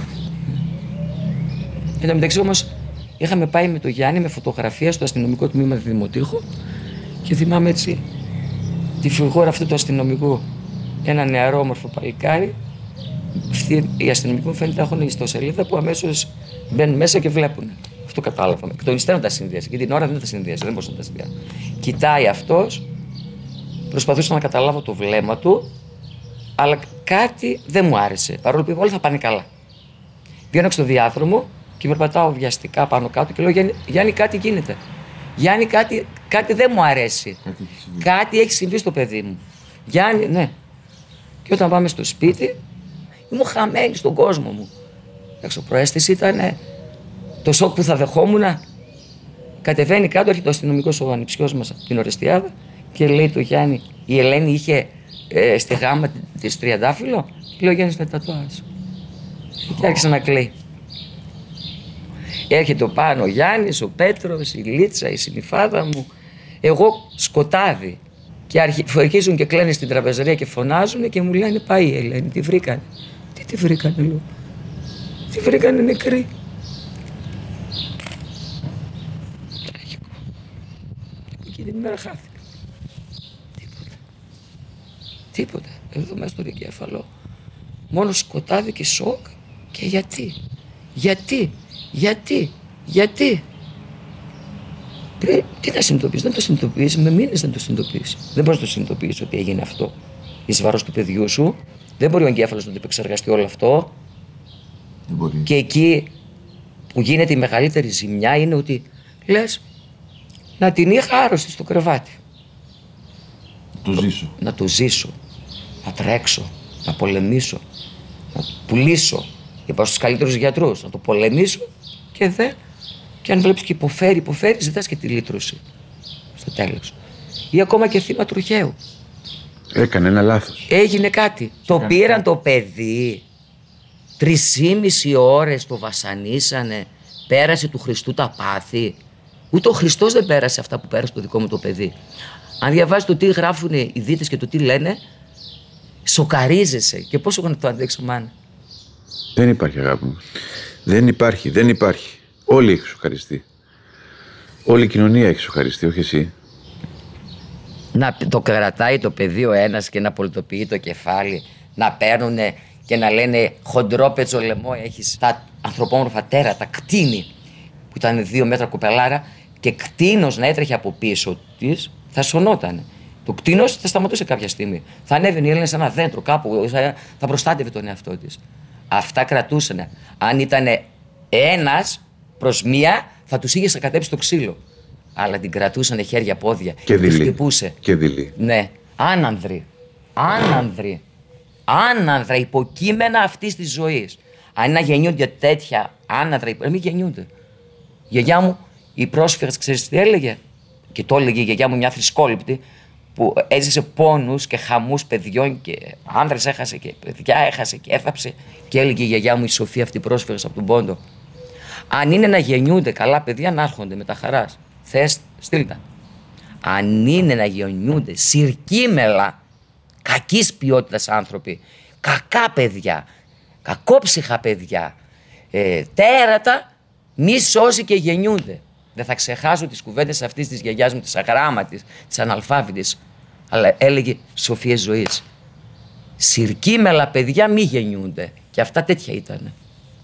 Εν τω μεταξύ όμως είχαμε πάει με τον Γιάννη με φωτογραφία στο αστυνομικό τμήμα Δημοτήχου και θυμάμαι έτσι τη φιγούρα αυτού του αστυνομικού. Ένα νεαρό όμορφο παλικάρι. Οι αστυνομικοί μου φαίνεται να έχουν ιστοσελίδα που αμέσως μπαίνουν μέσα και βλέπουν. Αυτό κατάλαβα. Και τον υστέρων τα συνδύασε. Γιατί την ώρα δεν τα συνδύασε, δεν μπορούσα να τα συνδυάσει. Κοιτάει αυτός, προσπαθούσα να καταλάβω το βλέμμα του, αλλά κάτι δεν μου άρεσε. Παρόλο που όλα θα πάνε καλά. Βγαίνω στο διάδρομο και περπατάω βιαστικά πάνω κάτω και λέω: Γιάννη, Γιάννη κάτι γίνεται. Γιάννη, κάτι, κάτι δεν μου αρέσει. Κάτι έχει συμβεί. Κάτι έχει συμβεί στο παιδί μου. Γιάννη, ναι. Και όταν πάμε στο σπίτι, ήμουν χαμένη στον κόσμο μου. Η προαίσθηση ήταν το σοκ που θα δεχόμουν. Κατεβαίνει κάτω, έρχεται ο αστυνομικός ο ανιψιός μας από την Ορεστιάδα και λέει το Γιάννη, η Ελένη είχε ε, στη γάμα της τριαντάφυλλο. Και λέει ο Γιάννης με τατουάζ. Και άρχισε να κλαίει. Έρχεται ο πάνω ο Γιάννης, ο Πέτρος, η Λίτσα, η συνυφάδα μου. Εγώ σκοτάδι. Και αρχίζουν και κλαίνε στην τραπεζαρία και φωνάζουν και μου λένε πάει η Ελένη, τη βρήκανε. Τι τη βρήκανε, λέω. Τη βρήκανε νεκρή. Τραγικό. Και την ημέρα χάθηκα. Τίποτα. Τίποτα. Εδώ μέσα στο εγκέφαλο. Μόνο σκοτάδι και σοκ. Και γιατί. Γιατί. Γιατί. Γιατί. Πρέπει, τι να συνειδητοποιήσει, δεν το συνειδητοποιήσει, με μήνες δεν το συνειδητοποιήσει. Δεν μπορεί να το συνειδητοποιήσει ότι έγινε αυτό εις βάρος του παιδιού σου. Δεν μπορεί ο εγκέφαλος να το επεξεργαστεί όλο αυτό. Δεν μπορεί. Και εκεί που γίνεται η μεγαλύτερη ζημιά είναι ότι λες να την είχα άρρωστη στο κρεβάτι. Να το ζήσω. Να το ζήσω. Να τρέξω. Να πολεμήσω. Να πουλήσω. Είπα στους καλύτερους γιατρούς. Να το πολεμήσω και δε. Και αν βλέπεις και υποφέρει, υποφέρει, ζητάς και τη λύτρωση στο τέλος. Ή ακόμα και θύμα τροχαίου. Έκανε ένα λάθος. Έγινε κάτι. Το Έκανε πήραν κάτι. το παιδί. Τρεις ή μισή ώρες το βασανίσανε. πέρασε του Χριστού τα πάθη. Ούτε ο Χριστός δεν πέρασε αυτά που πέρασε το δικό μου το παιδί. Αν διαβάζεις το τι γράφουν οι δίτες και το τι λένε, σοκαρίζεσαι. Και πόσο έχω να το αντέξω, μάνα. Δεν υπάρχει, αγάπη μου. Δεν υπάρχει, δεν υπάρχει. Όλοι έχει σοκαριστεί. Όλη η κοινωνία έχει σοκαριστεί, όχι εσύ. Να το κρατάει το παιδί ο ένας και να πολιτοποιεί το κεφάλι, να παίρνουν και να λένε χοντρό πετσολεμό έχεις, τα ανθρωπόμορφα τέρατα, κτίνη, που ήταν δύο μέτρα κοπελάρα, και κτίνος να έτρεχε από πίσω της, θα σωνόταν. Το κτίνος θα σταματούσε κάποια στιγμή. Θα ανέβαινε η Έλληνα σε ένα δέντρο κάπου, θα προστάτευε τον εαυτό της. Αυτά κρατούσαν. Αν ήταν ένας προς μία, θα τους είχε σακατέψει το ξύλο. Αλλά την κρατούσαν χέρια-πόδια και τους χτυπούσε. Και δειλή. Ναι, άνανδροι. Άνανδροι. Άνανδρα, υποκείμενα αυτής της ζωής. Αν να γεννιούνται τέτοια άνανδρα, μην γεννιούνται. Η γιαγιά μου, η πρόσφυγας, ξέρεις τι έλεγε? Και το έλεγε η γιαγιά μου, μια θρησκόληπτη, που έζησε πόνους και χαμούς παιδιών και άνδρες έχασε και παιδιά έχασε και έθαψε. Και έλεγε η γιαγιά μου, η Σοφία αυτή πρόσφυγας από τον Πόντο, αν είναι να γεννιούνται καλά παιδιά, να έρχονται με τα χαράς. Θες, στείλ τα. Αν είναι να γεννιούνται συρκίμελα, κακής ποιότητας άνθρωποι, κακά παιδιά, κακόψυχα παιδιά, ε, τέρατα, μη σώσει και γεννιούνται. Δεν θα ξεχάσω τις κουβέντες αυτής της γιαγιάς μου, της αγράμματης, της αναλφάβητης, αλλά έλεγε σοφίες ζωής. Συρκίμελα παιδιά μη γεννιούνται. Και αυτά τέτοια ήταν.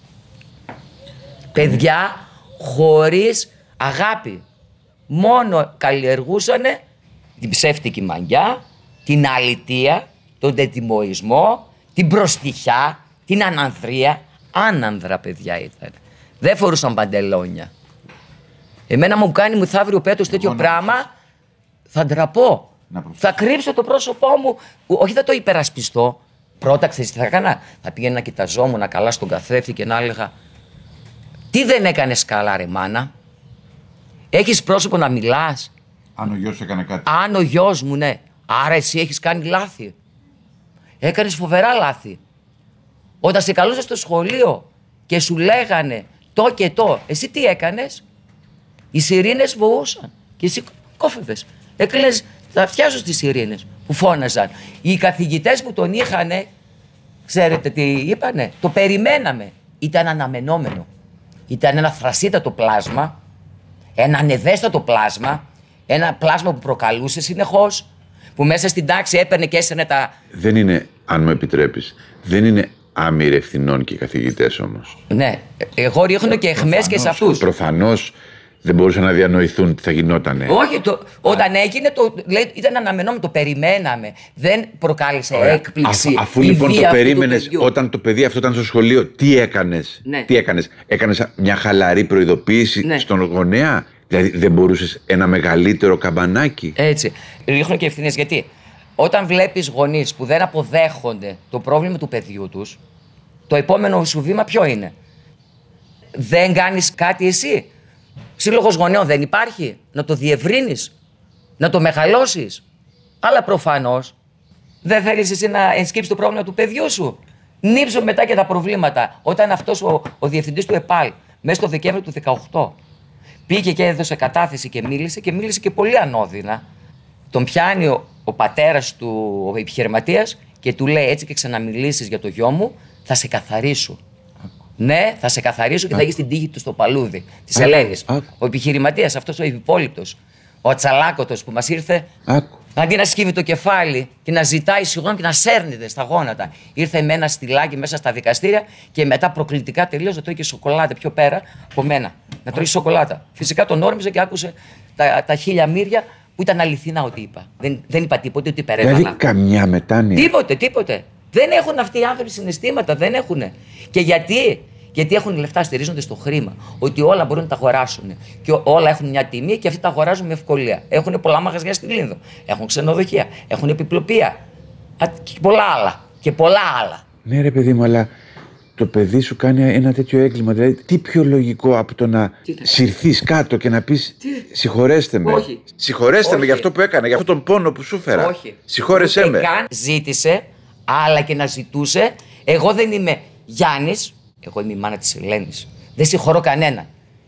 Παιδιά χωρίς αγάπη. Μόνο καλλιεργούσανε την ψεύτικη μαγιά, την αλητεία, τον τετιμοϊσμό, την προστιχιά, την ανανδρία. Άνανδρα παιδιά ήταν. Δεν φορούσαν παντελόνια. Εμένα μου κάνει μου θα βρει ο πέτος τέτοιο πράγμα, θα ντραπώ. Θα κρύψω το πρόσωπό μου. Όχι, θα το υπερασπιστώ. Πρώτα ξέρεις τι θα έκανα? Θα πήγαινα να κοιταζόμουν καλά στον καθρέφτη και να έλεγα, τι δεν έκανες καλά ρε μάνα? Έχεις πρόσωπο να μιλάς? Αν ο γιος σου έκανε κάτι. Αν ο γιος μου, ναι. Άρα εσύ έχεις κάνει λάθη. Έκανες φοβερά λάθη. Όταν σε καλούσες στο σχολείο και σου λέγανε το και το, εσύ τι έκανες? Οι σιρήνες βοούσαν και εσύ κόφευες. Έκλαιγες τα αυτιά σου στις σιρήνες που φώναζαν. Οι καθηγητές που τον είχανε, ξέρετε τι είπανε? Το περιμέναμε. Ήταν αναμενόμενο. Ήταν ένα θρασίτατο πλάσμα, ένα ανεδέστατο πλάσμα, ένα πλάσμα που προκαλούσε συνεχώς, που μέσα στην τάξη έπαιρνε και έσαιρνε τα... Δεν είναι, αν μου επιτρέπεις, δεν είναι άμυροι ευθυνών και οι καθηγητές όμως. Ναι, εγώ ρίχνω και αιχμές και σε αυτούς. Προφανώς δεν μπορούσαν να διανοηθούν τι θα γινότανε. Όχι, το, όταν έγινε, το, λέει, ήταν αναμενόμενο, το περιμέναμε. Δεν προκάλεσε Ωραία. έκπληξη. Α, αφού λοιπόν το περίμενες, όταν το παιδί αυτό ήταν στο σχολείο, τι έκανες? Ναι. Τι έκανες? Έκανες μια χαλαρή προειδοποίηση ναι. στον γονέα? Δηλαδή δεν μπορούσες ένα μεγαλύτερο καμπανάκι? Έτσι. Ρίχνω και ευθύνες γιατί όταν βλέπεις γονείς που δεν αποδέχονται το πρόβλημα του παιδιού τους, το επόμενο σου βήμα ποιο είναι? Δεν κάνεις κάτι εσύ? Σύλλογος γονέων δεν υπάρχει? Να το διευρύνεις, να το μεγαλώσεις. Αλλά προφανώς δεν θέλεις εσύ να ενσκύψεις το πρόβλημα του παιδιού σου. Νύψω μετά και τα προβλήματα. Όταν αυτός ο, ο διευθυντής του ΕΠΑΛ μέσα στο Δεκέμβριο του δεκαοκτώ πήγε και έδωσε κατάθεση και μίλησε και μίλησε και πολύ ανώδυνα. Τον πιάνει ο, ο πατέρας του, ο επιχειρηματίας, και του λέει, έτσι και ξαναμιλήσεις για το γιο μου, θα σε καθαρίσω. Ναι, θα σε καθαρίσω και θα έχεις την τύχη του στο παλούδι της Ελένης. Ο επιχειρηματίας, αυτός ο υπόλοιπτος, ο ατσαλάκωτος που μας ήρθε, Άκου. αντί να σκύβει το κεφάλι και να ζητάει συγγνώμη και να σέρνεται στα γόνατα, ήρθε με ένα στυλάκι μέσα στα δικαστήρια και μετά προκλητικά τελείως να τρώει και σοκολάτα πιο πέρα από μένα. Να τρώει σοκολάτα. Φυσικά τον όρμησε και άκουσε τα, τα χίλια μύρια που ήταν αληθινά ό,τι είπα. Δεν, δεν είπα τίποτε, ότι υπερέβαλα. Δηλαδή καμιά μετάνοια. Τίποτε, τίποτε. Δεν έχουν αυτοί οι άνθρωποι συναισθήματα, δεν έχουν. Και γιατί? Γιατί έχουν λεφτά, στηρίζονται στο χρήμα. Ότι όλα μπορούν να τα αγοράσουν. Και όλα έχουν μια τιμή και αυτοί τα αγοράζουν με ευκολία. Έχουν πολλά μαγαζιά στη Λίνδο. Έχουν ξενοδοχεία. Έχουν επιπλοπία. Και πολλά άλλα. Και πολλά άλλα. Ναι, ρε παιδί μου, αλλά το παιδί σου κάνει ένα τέτοιο έγκλημα. Δηλαδή, τι πιο λογικό από το να συρθείς κάτω και να πεις συγχωρέστε με. Όχι. Συγχωρέστε Όχι. με για αυτό που έκανα, για αυτόν τον πόνο που σου φέρα. Όχι. Συγχώρεσέ Ούτε με. καν ζήτησε, αλλά και να ζητούσε. Εγώ δεν είμαι Γιάννης. Εγώ είμαι η μάνα της Ελένης. Δεν συγχωρώ κανένα.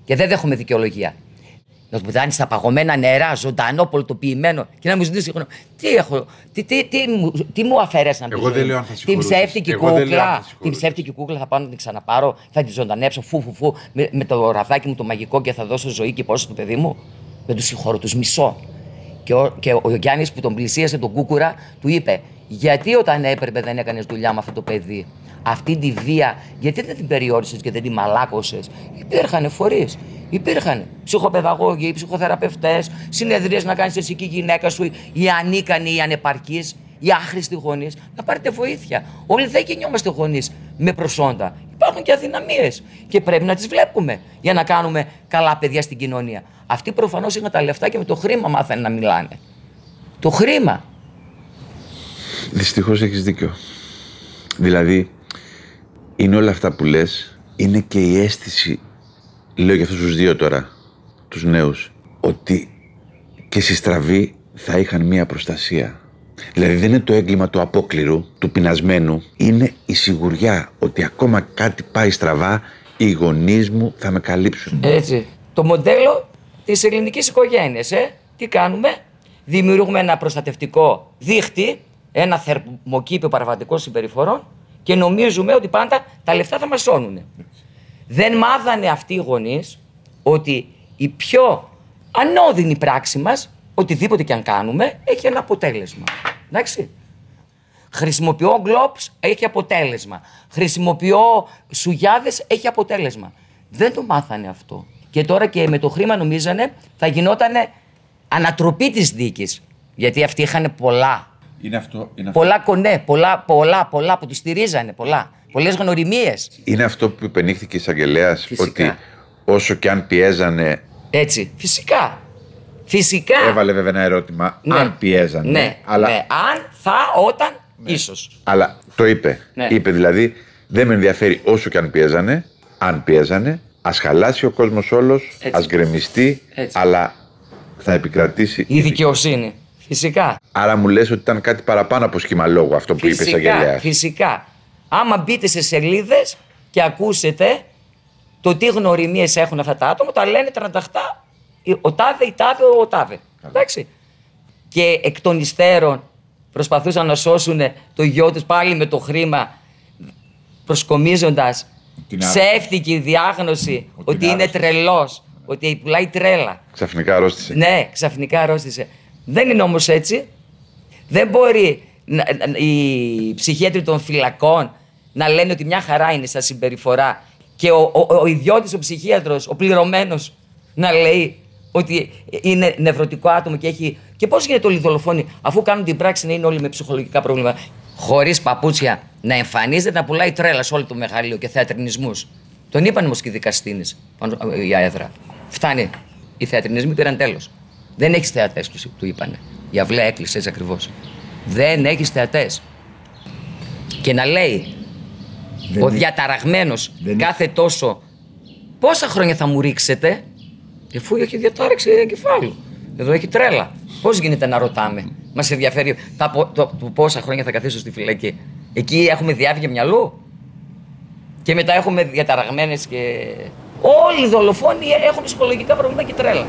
Και δεν δέχομαι δικαιολογία. Να μου δάνει τα παγωμένα νερά, ζωντανό, πολτοποιημένο και να μου ζητήσει χρόνο. Τι έχω, τι, τι, τι, τι, τι μου αφαίρεσαν από τη ζωή. Εγώ δεν λέω αν θα Την ψεύτικη κούκλα. Την ψεύτικη ψεύτικη κούκλα θα πάω να την ξαναπάρω, θα την ζωντανέψω φου, φου, φου με, με το ραβδάκι μου το μαγικό και θα δώσω ζωή και πόσο στο παιδί μου. Δεν του συγχωρώ, του μισώ. Και ο, και ο Γιάννης που τον πλησίασε τον Κούκουρα του είπε: γιατί όταν έπρεπε δεν έκανες δουλειά με αυτό το παιδί. Αυτή τη βία, γιατί δεν την περιόρισες και δεν την μαλάκωσες. Υπήρχαν φορείς. Υπήρχαν ψυχοπαιδαγώγοι, οι ψυχοθεραπευτές, συνεδρίες να κάνεις εσύ και η γυναίκα σου, οι ανίκανοι, οι ανεπαρκείς, οι άχρηστοι γονείς. Να πάρετε βοήθεια. Όλοι δεν γεννιόμαστε γονείς με προσόντα. Υπάρχουν και αδυναμίες και πρέπει να τις βλέπουμε για να κάνουμε καλά παιδιά στην κοινωνία. Αυτοί προφανώς είχαν τα λεφτά και με το χρήμα μάθανε να μιλάνε. Το χρήμα. Δυστυχώς έχεις δίκιο. Δηλαδή, είναι όλα αυτά που λες, είναι και η αίσθηση, λέω για αυτούς τους δύο τώρα, τους νέους, ότι και συστραβοί θα είχαν μία προστασία. Δηλαδή δεν είναι το έγκλημα του απόκληρου, του πεινασμένου, είναι η σιγουριά ότι ακόμα κάτι πάει στραβά, οι γονείς μου θα με καλύψουν. Έτσι. Το μοντέλο της ελληνικής οικογένειας, ε. Τι κάνουμε? Δημιουργούμε ένα προστατευτικό δίχτυ, ένα θερμοκήπιο παραβατικών συμπεριφορών και νομίζουμε ότι πάντα τα λεφτά θα μας σώνουνε. Δεν μάθανε αυτοί οι γονείς ότι η πιο ανώδυνη πράξη μας, οτιδήποτε και αν κάνουμε, έχει ένα αποτέλεσμα. Εντάξει. Χρησιμοποιώ γκλόπς, έχει αποτέλεσμα. Χρησιμοποιώ σουγιάδες, έχει αποτέλεσμα. Δεν το μάθανε αυτό. Και τώρα και με το χρήμα νομίζανε θα γινότανε ανατροπή της δίκης. Γιατί αυτοί είχαν πολλά. Είναι αυτό, είναι αυτό. Πολλά κονέ, πολλά, πολλά, πολλά που τη στηρίζανε, πολλά. Πολλές γνωριμίες. Είναι αυτό που υπενήχθηκε η εισαγγελέας, ότι όσο και αν πιέζανε. Έτσι, φυσικά. Φυσικά. Έβαλε βέβαια ένα ερώτημα, ναι. αν πιέζανε. Ναι, αλλά... ναι. Αν, θα, όταν, ναι. Ίσως. Αλλά το είπε. Ναι. Είπε δηλαδή, δεν με ενδιαφέρει όσο και αν πιέζανε, αν πιέζανε, ας χαλάσει ο κόσμος όλος, έτσι. Ας γκρεμιστεί, έτσι. Αλλά θα επικρατήσει η δικαιοσύνη. Φυσικά. Άρα μου λες ότι ήταν κάτι παραπάνω από σχήμα λόγου αυτό που φυσικά, είπε η εισαγγελέας. Φυσικά. Άμα μπείτε σε σελίδες και ακούσετε το τι γνωριμίες έχουν αυτά τα άτομα, τα λένε τρανταχτά ο τάδε, η τάδε, ο τάδε. Εντάξει. Και εκ των υστέρων προσπαθούσαν να σώσουν το γιο τους πάλι με το χρήμα, προσκομίζοντας ψεύτικη διάγνωση ότι, ότι είναι τρελός, ότι πουλάει τρέλα. Ξαφνικά αρρώστησε. Ναι, ξαφνικά αρρώστησε. Δεν είναι όμως έτσι. Δεν μπορεί να, οι ψυχίατροι των φυλακών να λένε ότι μια χαρά είναι στα συμπεριφορά και ο, ο, ο ιδιώτης, ο ψυχίατρος, ο πληρωμένος να λέει ότι είναι νευρωτικό άτομο και έχει... Και πώς γίνεται όλοι οι δολοφόνοι, αφού κάνουν την πράξη να είναι όλοι με ψυχολογικά προβλήματα, χωρίς παπούτσια, να εμφανίζεται να πουλάει τρέλα σε όλο το μεγαλείο και θεατρινισμούς. Τον είπαν όμως και οι δικαστήνες, η ΑΕΔΡΑ. Φτάνει. Οι θεατρινισμοί πήραν τέλος. Δεν έχεις θεατές, του είπανε. Η αυλαία έκλεισε έτσι ακριβώς. Δεν έχεις θεατές. Και να λέει δεν ο είναι... διαταραγμένος δεν κάθε είναι... τόσο πόσα χρόνια θα μου ρίξετε, εφού έχει διατάραξη εγκεφάλου. Εδώ έχει τρέλα. Πώς γίνεται να ρωτάμε. Μας ενδιαφέρει τα, το, το, το, πόσα χρόνια θα καθίσω στη φυλακή. Εκεί έχουμε διάβγεια μυαλού. Και μετά έχουμε διαταραγμένες και... Όλοι οι δολοφόνοι έχουν ψυχολογικά προβλήματα και τρέλα.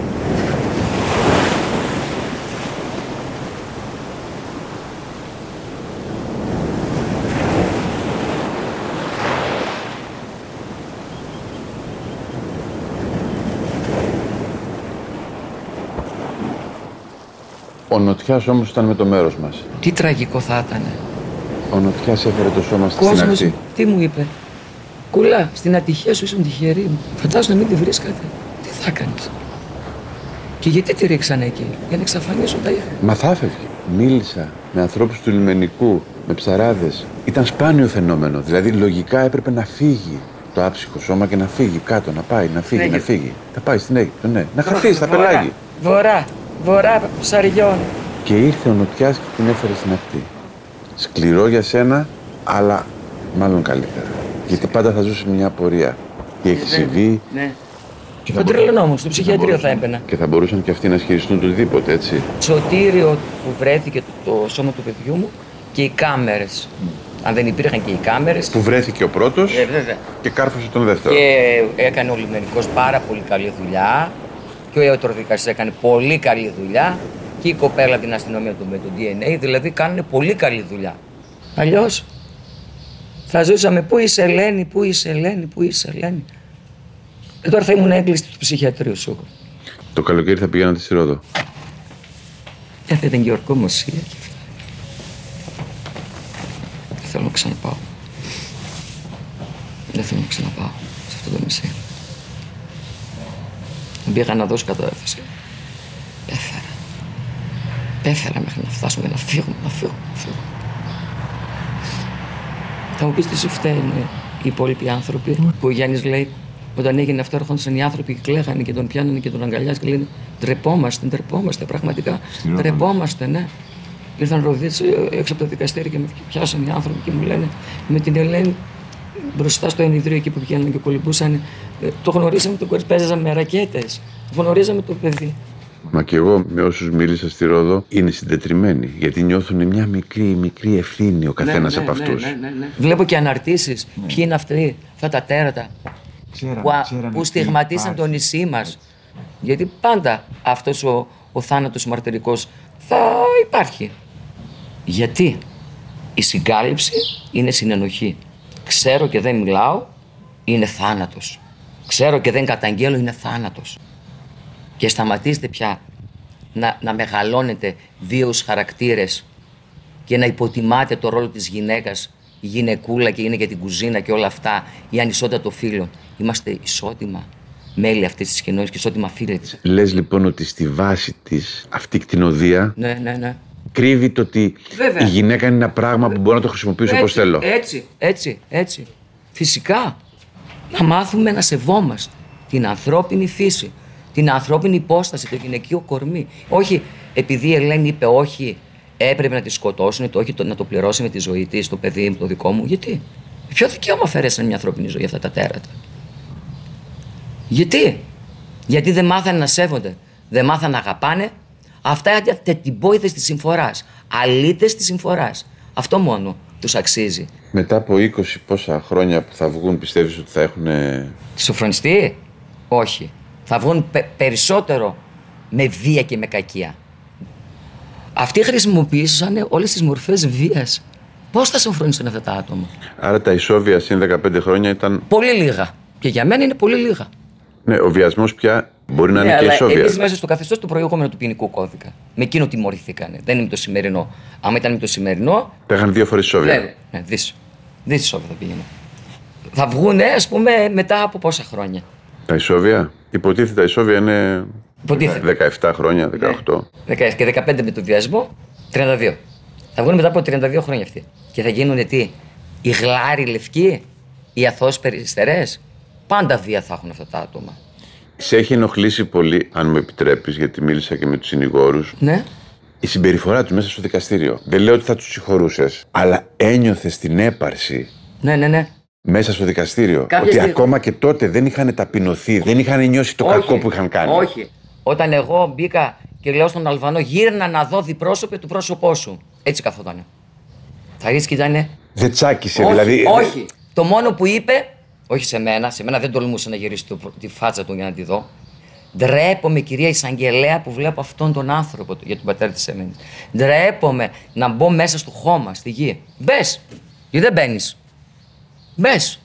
Ο Νοτιάς όμως ήταν με το μέρος μας. Τι τραγικό θα ήταν. Ο Νοτιάς έφερε το σώμα στη Κόσμος, στην ακτή. Τι μου είπε. Κουλά, στην ατυχία σου ήσουν τυχερή μου. Φαντάζομαι να μην τη βρίσκατε. Τι θα κάνεις. Και γιατί τη ρίξανε εκεί, για να εξαφανίσουν τα ίχνη. Μα θα έφευγε. Μίλησα με ανθρώπους του λιμενικού, με ψαράδες. Ήταν σπάνιο φαινόμενο. Δηλαδή λογικά έπρεπε να φύγει το άψυχο σώμα και να φύγει κάτω, να πάει, να φύγει, Αίγυπτο. να φύγει. Θα πάει στην Αίγυπτο, ναι. Να χαθεί στα πελάγια. Βορρά, βορρά, ψαριών. Και ήρθε ο Νοτιάς και την έφερε στην ακτή. Σκληρό για σένα, αλλά μάλλον καλύτερα. Γιατί πάντα θα ζούσε μια απορία. Τι έχει συμβεί. Ναι. Τον τρελανό μου, στο ψυχιατρίο θα έπαινα. Και θα μπορούσαν και αυτοί να ισχυριστούν το οτιδήποτε, έτσι. Σωτήριο που βρέθηκε το, το σώμα του παιδιού μου και οι κάμερες. Mm. αν δεν υπήρχαν και οι κάμερες. Που βρέθηκε ο πρώτος Ε, βέβαια. και κάρφωσε τον δεύτερο. Και έκανε ο λιμενικός πάρα πολύ καλή δουλειά. Και ο ιατροδικαστής έκανε πολύ καλή δουλειά. Και η κοπέλα από την αστυνομία του με το ντι εν έι, δηλαδή κάνουν πολύ καλή δουλειά. Αλλιώς θα ζούσαμε πού είσαι Ελένη, πού είσαι Ελένη, πού είσαι Ελένη. Ε, τώρα θα ήμουν έγκλειστη του ψυχιατρίου σου. Το καλοκαίρι θα πηγαίνατε στη Ρόδο. Ε, θα ήταν και ορκομοσία. Δεν θέλω να ξαναπάω. Δεν θέλω να ξαναπάω σε αυτό το νησί. Πήγα να δώσω κατάθεση. Πέφερα. Πέφερα μέχρι να φτάσουμε να φύγουμε, να φύγουμε, να φύγουμε. Θα μου πεις τι σου φταίνε οι υπόλοιποι άνθρωποι που ο Γιάννης λέει όταν έγινε αυτό έρχονταν οι άνθρωποι και κλαίγανε και τον πιάνανε και τον αγκαλιάζανε και λένε ντρεπόμαστε, ντρεπόμαστε πραγματικά, ντρεπόμαστε, ναι. Ήρθαν ροδίτες έξω από το δικαστήριο και με πιάσαν οι άνθρωποι και μου λένε με την Ελένη μπροστά στο ενιδρίο εκεί που πηγαίνανε και κολυμπούσαν. Το γνωρίσαμε το κορίτσι, παίζαμε με ρακέτες. Το γνωρίζαμε το παιδί. Μα και εγώ με όσους μίλησα στη Ρόδο είναι συντετριμένοι. Γιατί νιώθουν μια μικρή, μικρή ευθύνη ο καθένας ναι, από ναι, αυτούς. Ναι, ναι, ναι. Βλέπω και αναρτήσεις. Ναι. Ποιοι είναι αυτοί, αυτά τα τέρατα Ξέραμε, που, ξέραμε που στιγματίσαν το νησί μας. Γιατί πάντα αυτός ο, ο θάνατος μαρτυρικός θα υπάρχει. Γιατί η συγκάλυψη είναι συνενοχή. Ξέρω και δεν μιλάω, είναι θάνατος. Ξέρω και δεν καταγγέλω, είναι θάνατος. Και σταματήστε πια να, να μεγαλώνετε βίαιους χαρακτήρες και να υποτιμάτε το ρόλο της γυναίκας, η γυναικούλα και είναι για την κουζίνα και όλα αυτά, η ανισότητα των φίλων. Είμαστε ισότιμα μέλη αυτής της κοινωνίας και ισότιμα φίλοι της. Λες λοιπόν ότι στη βάση της αυτή η κτηνοδία Ναι, ναι, ναι. κρύβει το ότι Βέβαια. η γυναίκα είναι ένα πράγμα που μπορώ να το χρησιμοποιήσω όπως θέλω. Έτσι, έτσι, έτσι. Φυσικά. Να μάθουμε να σεβόμαστε την ανθρώπινη φύση, την ανθρώπινη υπόσταση, το γυναικείο κορμί. Όχι επειδή η Ελένη είπε όχι, έπρεπε να τη σκοτώσουν, το όχι το, να το πληρώσει με τη ζωή της, το παιδί μου, το δικό μου. Γιατί. Με ποιο δικαίωμα αφαιρέσαν μια ανθρώπινη ζωή αυτά τα τέρατα. Γιατί. Γιατί δεν μάθανε να σέβονται, δεν μάθανε να αγαπάνε. Αυτά είναι τετιμπόιδες της συμφοράς. Αλήτες της συμφοράς. Αυτό μόνο τους αξίζει. Μετά από είκοσι πόσα χρόνια που θα βγουν, πιστεύεις ότι θα έχουν. Σοφρονιστεί? Όχι. Θα βγουν πε- περισσότερο με βία και με κακία. Αυτοί χρησιμοποίησαν όλες τις μορφές βίας. Πώς θα σοφρονιστούν αυτά τα άτομα? Άρα τα ισόβια συν δεκαπέντε χρόνια ήταν. Πολύ λίγα. Και για μένα είναι πολύ λίγα. Ναι, ο βιασμός πια μπορεί να Ναι, είναι και αλλά ισόβια. εμείς μέσα στο καθεστώς του προηγούμενου του ποινικού κώδικα. Με εκείνο τιμωρηθήκανε. Δεν είναι με το σημερινό. Άμα ήταν με το σημερινό. Τα είχαν δύο φορές ισόβια. Ναι, ναι, δις. Δις ισόβια θα πήγαινε. Θα βγουνε, ας πούμε, μετά από πόσα χρόνια. Τα ισόβια. Υποτίθεται τα ισόβια είναι. Υποτίθεται. δεκαεπτά χρόνια, δεκαοκτώ. δεκαεπτά και δεκαπέντε με το βιασμό, τριάντα δύο. Θα βγουν μετά από τριάντα δύο χρόνια αυτοί. Και θα γίνουν τι, οι γλάροι λευκοί, οι αθώοι περιστερές. Πάντα βία θα έχουν αυτά τα άτομα. Σε έχει ενοχλήσει πολύ, αν μου επιτρέπεις, γιατί μίλησα και με τους συνηγόρους, Ναι. η συμπεριφορά του μέσα στο δικαστήριο. Δεν λέω ότι θα τους συγχωρούσες, αλλά ένιωθες την έπαρση Ναι, ναι, ναι. μέσα στο δικαστήριο. Κάποια ότι στιγμή- ακόμα και τότε δεν είχαν ταπεινωθεί, δεν είχαν νιώσει το Όχι. κακό που είχαν κάνει. Όχι. Όταν εγώ μπήκα και λέω στον Αλβανό, γύρνα να δω διπρόσωπε του πρόσωπό σου. Έτσι καθότανε. Θα ρίσκει ήτανε. Δεν τσάκισε, Όχι, δηλαδή. όχι. Το μόνο που είπε, όχι σε μένα, σε μένα δεν τολμούσε να γυρίσει το, τη φάτσα του για να τη δω. Ντρέπομαι, κυρία Εισαγγελέα, που βλέπω αυτόν τον άνθρωπο για τον πατέρα της Ελένης. Ντρέπομαι να μπω μέσα στο χώμα, στη γη. Μπες, γιατί δεν μπαίνεις. Μπες.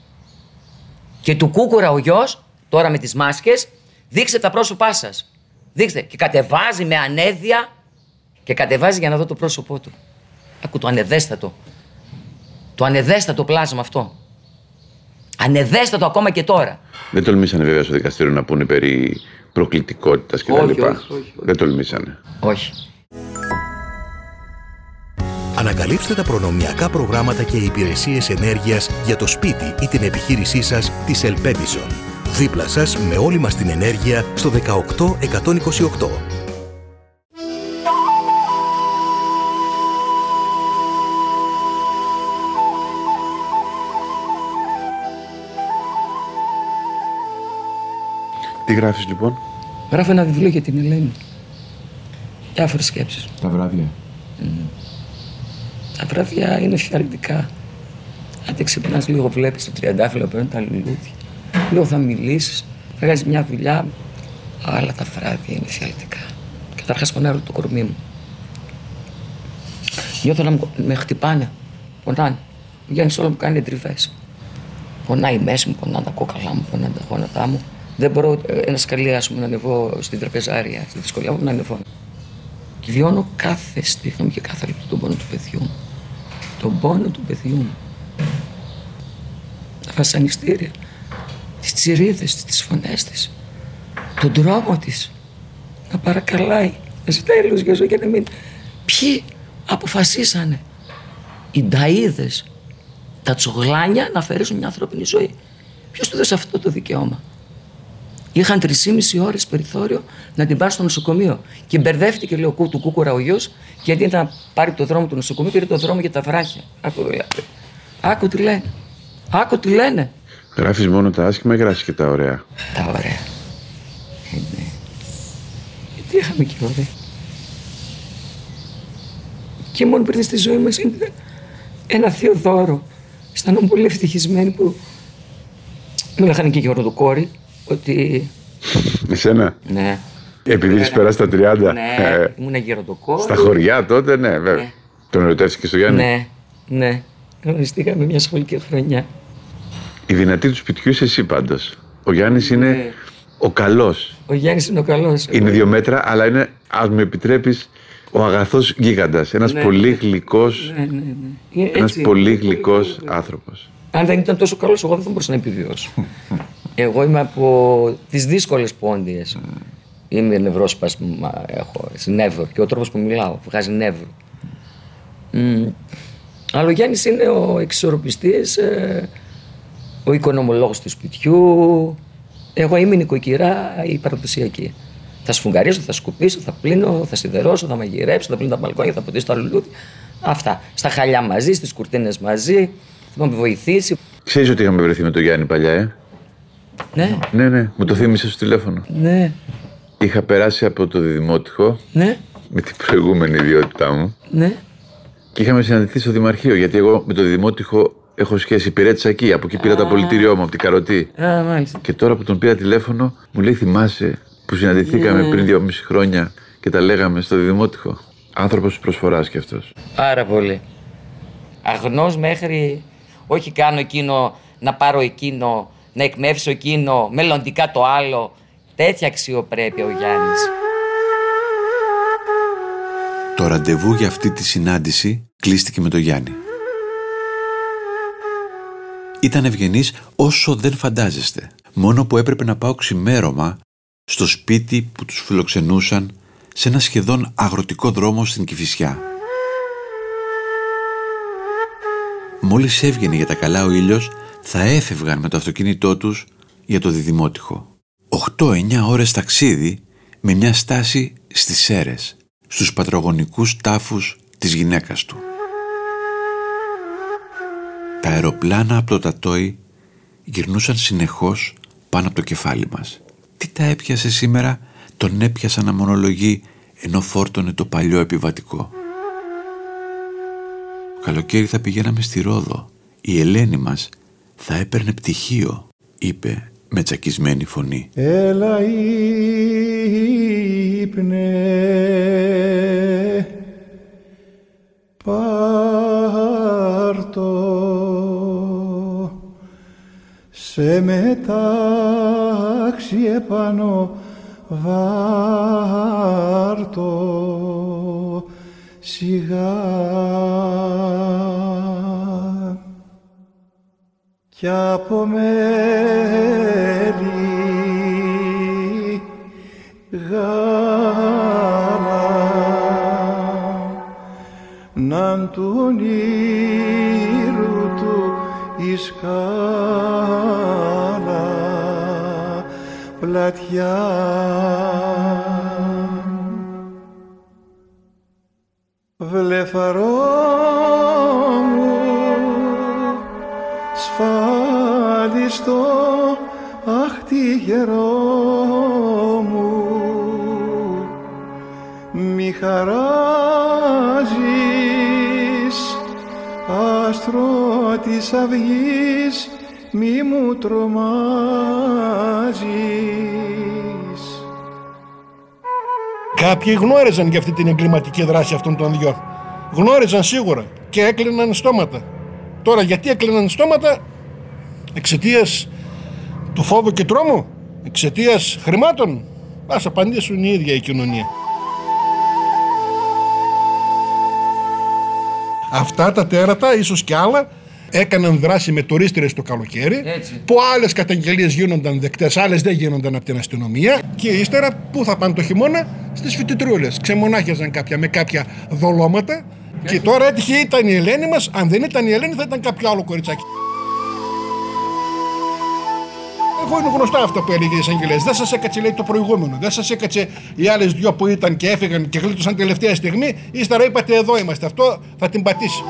Και του Κούκουρα ο γιος, τώρα με τις μάσκες, δείξτε τα πρόσωπά σας. Δείξτε. Και κατεβάζει με ανέδεια και κατεβάζει για να δω το πρόσωπό του. Άκου το ανεδέστατο. Το ανεδέστατο πλάσμα αυτό. Ανεδέστατο ακόμα και τώρα. Δεν τολμήσανε βέβαια στο δικαστήριο να πούνε περί προκλητικότητας κτλ. Όχι, όχι, όχι, όχι. Δεν τολμήσανε. Όχι. Ανακαλύψτε τα προνομιακά προγράμματα και υπηρεσίες ενέργειας για το σπίτι ή την επιχείρησή σας της Ελπέντισον. Δίπλα σας με όλη μας την ενέργεια στο δεκαοκτώ εκατόν είκοσι οκτώ. Τι γράφεις λοιπόν? Γράφω ένα βιβλίο για την Ελένη. Διάφορες σκέψεις. Τα βράδια. Τα βράδια είναι φιαλτικά. Άντε ξυπνάς λίγο, βλέπεις το τριαντάφυλλο που είναι τα λουλούδια. Λίγο θα μιλήσεις, θα κάνεις μια δουλειά. Αλλά τα βράδια είναι φιαλτικά. Καταρχάς πονάει όλο το κορμί μου. Νιώθω να με χτυπάνε. Πονάνε. Ο Γιάννης όλο μου κάνει τριβές. Πονάει η μέση μου, πονάνε τα κόκαλά μου, πονάνε τα γόνατά μου. Δεν μπορώ ένα σκαλί, ας πούμε, να ανεβώ στην τραπεζάρια, στη δυσκολία μου να ανεβώ. Και βιώνω κάθε στιγμή και κάθε λεπτό τον πόνο του παιδιού μου. Τον πόνο του παιδιού μου. Τα βασανιστήρια, τις τσιρίδες της, τις φωνές της, τον τρόμο της να παρακαλάει, να ζητάει για ζωή και να μην. Ποιοι αποφασίσανε οι νταΐδες, τα τσογλάνια να αφαιρέσουν μια ανθρώπινη ζωή? Ποιος του δώσε αυτό το δικαίωμα? Είχαν τρεισήμιση ώρες περιθώριο να την πάρει στο νοσοκομείο. Και μπερδεύτηκε, λέει, ο του Κούκουρα ο γιος, και αντί να πάρει το δρόμο του νοσοκομείου, πήρε το δρόμο για τα βράχια. Άκου δηλαδή. Άκου τι λένε. Άκου τι λένε. Γράφεις μόνο τα άσχημα ή γράφεις και τα ωραία? Τα ωραία. Ε, ναι. Γιατί είχαμε και ωραία. Και μόνο πριν στη ζωή μας είναι ένα θείο δώρο. Αισθανόμουν πολύ ευτυχισμένη που μου λέγανε και γεροντοκόρη ότι. Εσένα? Ναι. Επειδή έχεις περάσει τα τριάντα. Ναι, ε, ήμουν γεροντοκόρη. Στα χωριά τότε, ναι, βέβαια. Ναι. Τον ερωτεύτηκες στο Γιάννη? Ναι, ναι. Γνωριστήκαμε μια σχολική χρονιά. Η δυνατή του σπιτιού είσαι εσύ πάντως. Ο Γιάννης είναι ναι. ο καλός. Ο Γιάννης είναι ο καλός. Είναι δύο μέτρα, αλλά είναι, ας μου επιτρέπεις, ο αγαθός γίγαντας. Ένας ναι, πολύ γλυκός, ναι, ναι, ναι. Ένας έτσι, πολύ γλυκός άνθρωπος. Αν δεν ήταν τόσο καλός, εγώ δεν θα μπορούσα να επιβιώσω. Εγώ είμαι από τις δύσκολες πόντιες. Είμαι νευρόσπασμα, έχω νεύρο και ο τρόπος που μιλάω βγάζει νεύρο. Mm. Αλλά ο Γιάννης είναι ο εξισορροπιστής, ε, ο οικονομολόγος του σπιτιού. Εγώ είμαι η νοικοκυρά, η παραδοσιακή. Θα σφουγγαρίσω, θα σκουπίσω, θα πλύνω, θα σιδερώσω, θα μαγειρέψω, θα πλύνω τα μπαλκόνια, θα ποτίσω τα λουλούδια. Αυτά. Στα χαλιά μαζί, στις κουρτίνες μαζί. Θα με βοηθήσει. Ξέρεις ότι είχαμε βρεθεί με τον Γιάννη παλιά, ε? Ναι. Ναι, ναι, μου το θύμισε στο τηλέφωνο. Ναι. Είχα περάσει από το Διδημότυχο. Ναι. Με την προηγούμενη ιδιότητά μου. Ναι. Και είχαμε συναντηθεί στο Δημαρχείο, γιατί εγώ με το Διδημότυχο έχω σχέση. Υπηρέτησα εκεί, από εκεί πήρα το απολυτήριό μου, από την Καροτή. Α, μάλιστα. Και τώρα που τον πήρα τηλέφωνο, μου λέει: θυμάσαι που συναντηθήκαμε ναι. πριν δυόμιση χρόνια και τα λέγαμε στο Διδημότυχο? Άνθρωπος προσφοράς κι αυτός. Πάρα πολύ. Αγνός μέχρι. Όχι κάνω εκείνο, να πάρω εκείνο, να εκμεύσω εκείνο, μελλοντικά το άλλο. Τέτοια αξιοπρέπεια ο Γιάννης. Το ραντεβού για αυτή τη συνάντηση κλείστηκε με τον Γιάννη. Ήταν ευγενής όσο δεν φαντάζεστε. Μόνο που έπρεπε να πάω ξημέρωμα στο σπίτι που τους φιλοξενούσαν σε ένα σχεδόν αγροτικό δρόμο στην Κηφισιά. Μόλις έβγαινε για τα καλά ο ήλιος, θα έφευγαν με το αυτοκίνητό τους για το Διδημότυχο. οκτώ εννιά ώρες ταξίδι με μια στάση στις Σέρρες, στους πατρογονικούς τάφους της γυναίκας του. Τα αεροπλάνα από το Τατόι γυρνούσαν συνεχώς πάνω από το κεφάλι μας. Τι τα έπιασε σήμερα? Τον έπιασα να μονολογεί ενώ φόρτωνε το παλιό επιβατικό. Καλοκαίρι θα πηγαίναμε στη Ρόδο. Η Ελένη μας θα έπαιρνε πτυχίο, είπε με τσακισμένη φωνή. Έλα ύπνε, πάρτο, σε μετάξει επάνω βάρτο, σιγά. Κι από μέλη γάλα ναν του ήρου του η σκάλα πλατιά. Βλεφαρό μου σφάλιστο, αχ τι γερό μου, μη χαράζεις άστρο της αυγής μη μου τρομάζεις. Κάποιοι γνώριζαν για αυτή την εγκληματική δράση αυτών των δυο. Γνώριζαν σίγουρα και έκλειναν στόματα. Τώρα γιατί έκλειναν στόματα? Εξαιτίας του φόβου και τρόμου? Εξαιτίας χρημάτων? Ας απαντήσουν η ίδια η κοινωνία. Αυτά τα τέρατα, ίσως και άλλα, έκαναν δράση με τουρίστρες το καλοκαίρι. Έτσι. Που άλλες καταγγελίες γίνονταν δεκτές, άλλες δεν γίνονταν από την αστυνομία. Και ύστερα πού θα πάνε το χειμώνα? Στις φοιτητρούλες. Ξεμονάχιαζαν κάποια με κάποια δολώματα. Και, και τώρα έτυχε ήταν η Ελένη μας. Αν δεν ήταν η Ελένη θα ήταν κάποιο άλλο κοριτσάκι. Εγώ είναι γνωστά αυτά που έλεγε η εισαγγελέας. Δεν σας έκατσε, λέει, το προηγούμενο. Δεν σας έκατσε οι άλλες δυο που ήταν και έφυγαν και γλίτωσαν τελευταία στιγμή. Ύστερα είπατε εδώ είμαστε. Αυτό θα την πατήσει.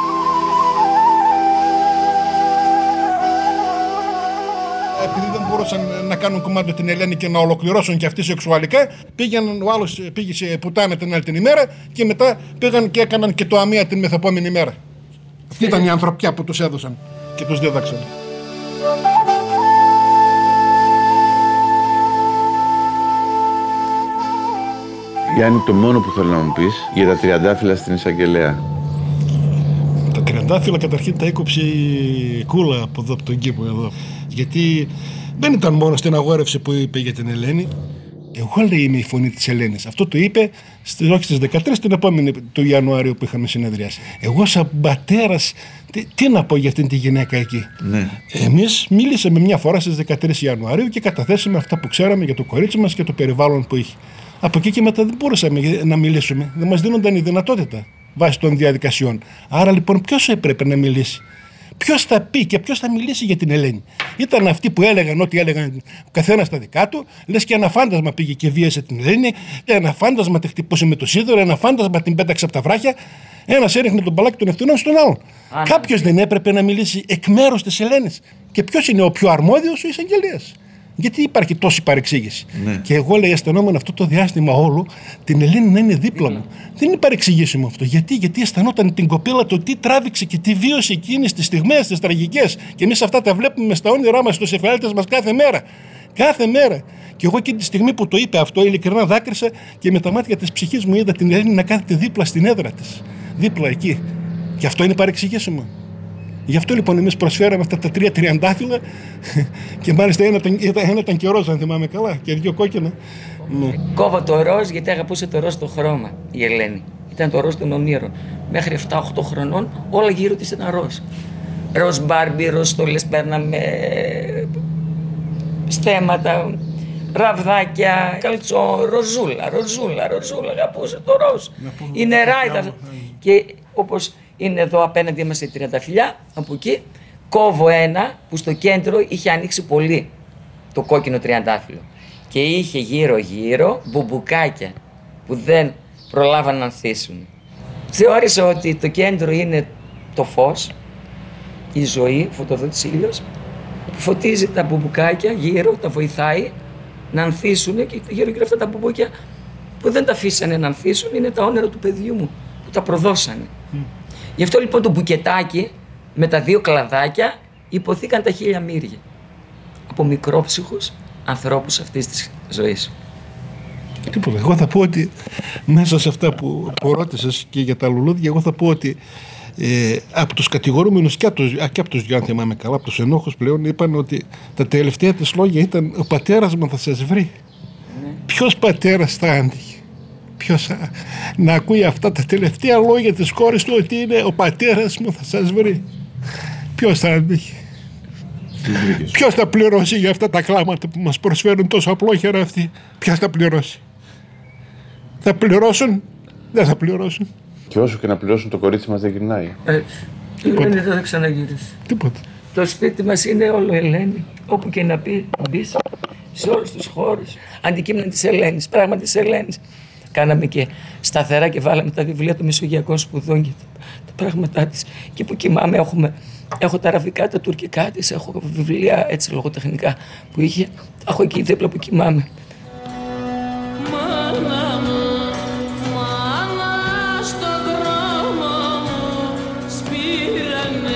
Επειδή δεν μπορούσαν να κάνουν κομμάτι την Ελένη και να ολοκληρώσουν και αυτοί σεξουαλικά, πήγαιναν, ο άλλος πήγε σε πουτάνα την άλλη την ημέρα και μετά πήγαν και έκαναν και το αμία την μεθεπόμενη μέρα. Αυτή ήταν η ανθρωπιά που τους έδωσαν και τους δίδαξαν. Γιάννη, το μόνο που θέλω να μου πεις για τα τριαντάφυλλα στην εισαγγελέα. Τα τριαντάφυλλα καταρχήν τα έκοψε η Κούλα από εδώ, από τον κήπο εδώ. Γιατί δεν ήταν μόνο στην αγόρευση που είπε για την Ελένη. Εγώ, λέει, είμαι η φωνή της Ελένης. Αυτό το είπε στις, όχι στις δεκατρείς, την επόμενη του Ιανουαρίου που είχαμε συνεδριάσει. Εγώ σαν πατέρας, τι, τι να πω για αυτήν τη γυναίκα εκεί. Ναι. Εμείς μίλησαμε μια φορά στις δεκατρείς Ιανουαρίου και καταθέσαμε αυτά που ξέραμε για το κορίτσι μας και το περιβάλλον που είχε. Από εκεί και μετά δεν μπορούσαμε να μιλήσουμε. Δεν μας δίνονταν η δυνατότητα βάσει των διαδικασιών. Άρα λοιπόν ποιος έπρεπε να μιλήσει? Ποιος θα πει και ποιος θα μιλήσει για την Ελένη? Ήταν αυτοί που έλεγαν ό,τι έλεγαν ο καθένας στα δικά του, λες και ένα φάντασμα πήγε και βίασε την Ελένη, ένα φάντασμα τη χτυπούσε με το σίδερο, ένα φάντασμα την πέταξε από τα βράχια, ένας έριχνε τον μπαλάκι των ευθυνών στον άλλον. Κάποιος δεν έπρεπε να μιλήσει εκ μέρους της Ελένης? Και ποιος είναι ο πιο αρμόδιος? Ο εισαγγελέας. Γιατί υπάρχει τόση παρεξήγηση? Ναι. Και εγώ, λέει, αισθανόμουν αυτό το διάστημα όλο την Ελένη να είναι δίπλα μου. Δεν είναι παρεξηγήσιμο αυτό. Γιατί? Γιατί αισθανόταν την κοπέλα το τι τράβηξε και τι βίωσε εκείνη στις στιγμές, τις τραγικές. Και εμείς αυτά τα βλέπουμε στα όνειρά μας, στους εφιάλτες μας κάθε μέρα. Κάθε μέρα. Και εγώ εκείνη τη στιγμή που το είπε αυτό, ειλικρινά δάκρυσα και με τα μάτια της ψυχής μου είδα την Ελένη να κάθεται δίπλα στην έδρα της. Δίπλα εκεί. Και αυτό είναι παρεξηγήσιμο? Γι' αυτό λοιπόν εμείς προσφέραμε αυτά τα τρία τριαντάφυλλα και μάλιστα ένα, ένα ήταν και ροζ, αν θυμάμαι καλά, και δύο κόκκινα. Ναι. Κόβω το ροζ γιατί αγαπούσε το ροζ το χρώμα η Ελένη. Ήταν το ροζ των ονείρων. Μέχρι εφτά οχτώ χρονών όλα γύρω της ήταν ροζ. Ροζ μπάρμπι, ροζ στολές, παίρναμε στέματα, ραβδάκια, καλτσό, ροζούλα, ροζούλα, ροζούλα, αγαπούσε το ροζ. Η νεράιδα. Και όπως είναι εδώ απέναντι μας οι τριανταφυλλιά, από εκεί κόβω ένα που στο κέντρο είχε ανοίξει πολύ το κόκκινο τριαντάφυλλο και είχε γύρω γύρω μπουμπουκάκια που δεν προλάβαν να ανθίσουν. Θεώρησα ότι το κέντρο είναι το φως, η ζωή, ο φωτοδότης ήλιος που φωτίζει τα μπουμπουκάκια γύρω, τα βοηθάει να ανθίσουν και γύρω γύρω αυτά τα μπουμπούκια που δεν τα αφήσανε να ανθίσουν είναι τα όνειρα του παιδιού μου που τα προδώσανε. Mm. Γι' αυτό λοιπόν το μπουκετάκι με τα δύο κλαδάκια υποθήκαν τα χίλια μύρια από μικρόψυχους ανθρώπους αυτής της ζωής. Τίποτα. Εγώ θα πω ότι μέσα σε αυτά που, που ρώτησες και για τα λουλούδια, εγώ θα πω ότι ε, από τους κατηγορούμενους και από τους, και από τους δυο, αν θυμάμαι καλά, από τους ενόχους πλέον, είπαν ότι τα τελευταία της λόγια ήταν «Ο πατέρας μου θα σας βρει». Ναι. Ποιος πατέρας θα άντυχε? Ποιος να ακούει αυτά τα τελευταία λόγια της κόρης του ότι είναι «Ο πατέρας μου θα σας βρει»? Ποιος θα άντυχε? Ποιος θα πληρώσει για αυτά τα κλάματα που μας προσφέρουν τόσο απλόχερα αυτοί? Ποιος θα πληρώσει? Θα πληρώσουν? Δεν θα πληρώσουν. Και όσο και να πληρώσουν, το κορίτσι μας δεν γυρνάει. Έτσι. Η Ελένη δεν θα ξαναγυρίσει. Τίποτα. Το σπίτι μας είναι όλο Ελένη. Όπου και να πει, μπεις, σε όλους τους χώρους. Αντικείμενα της Ελένης, πράγμα της Ελένης. Κάναμε και σταθερά και βάλαμε τα βιβλία των Μεσογειακών σπουδών και τα, τα πράγματά της. Και που κοιμάμαι έχουμε, έχω τα αραβικά, τα τουρκικά της, έχω βιβλία έτσι λογοτεχνικά που είχε. Έχω εκεί δίπλα που κοιμάμαι. Μάνα στο δρόμο μου σπήρανε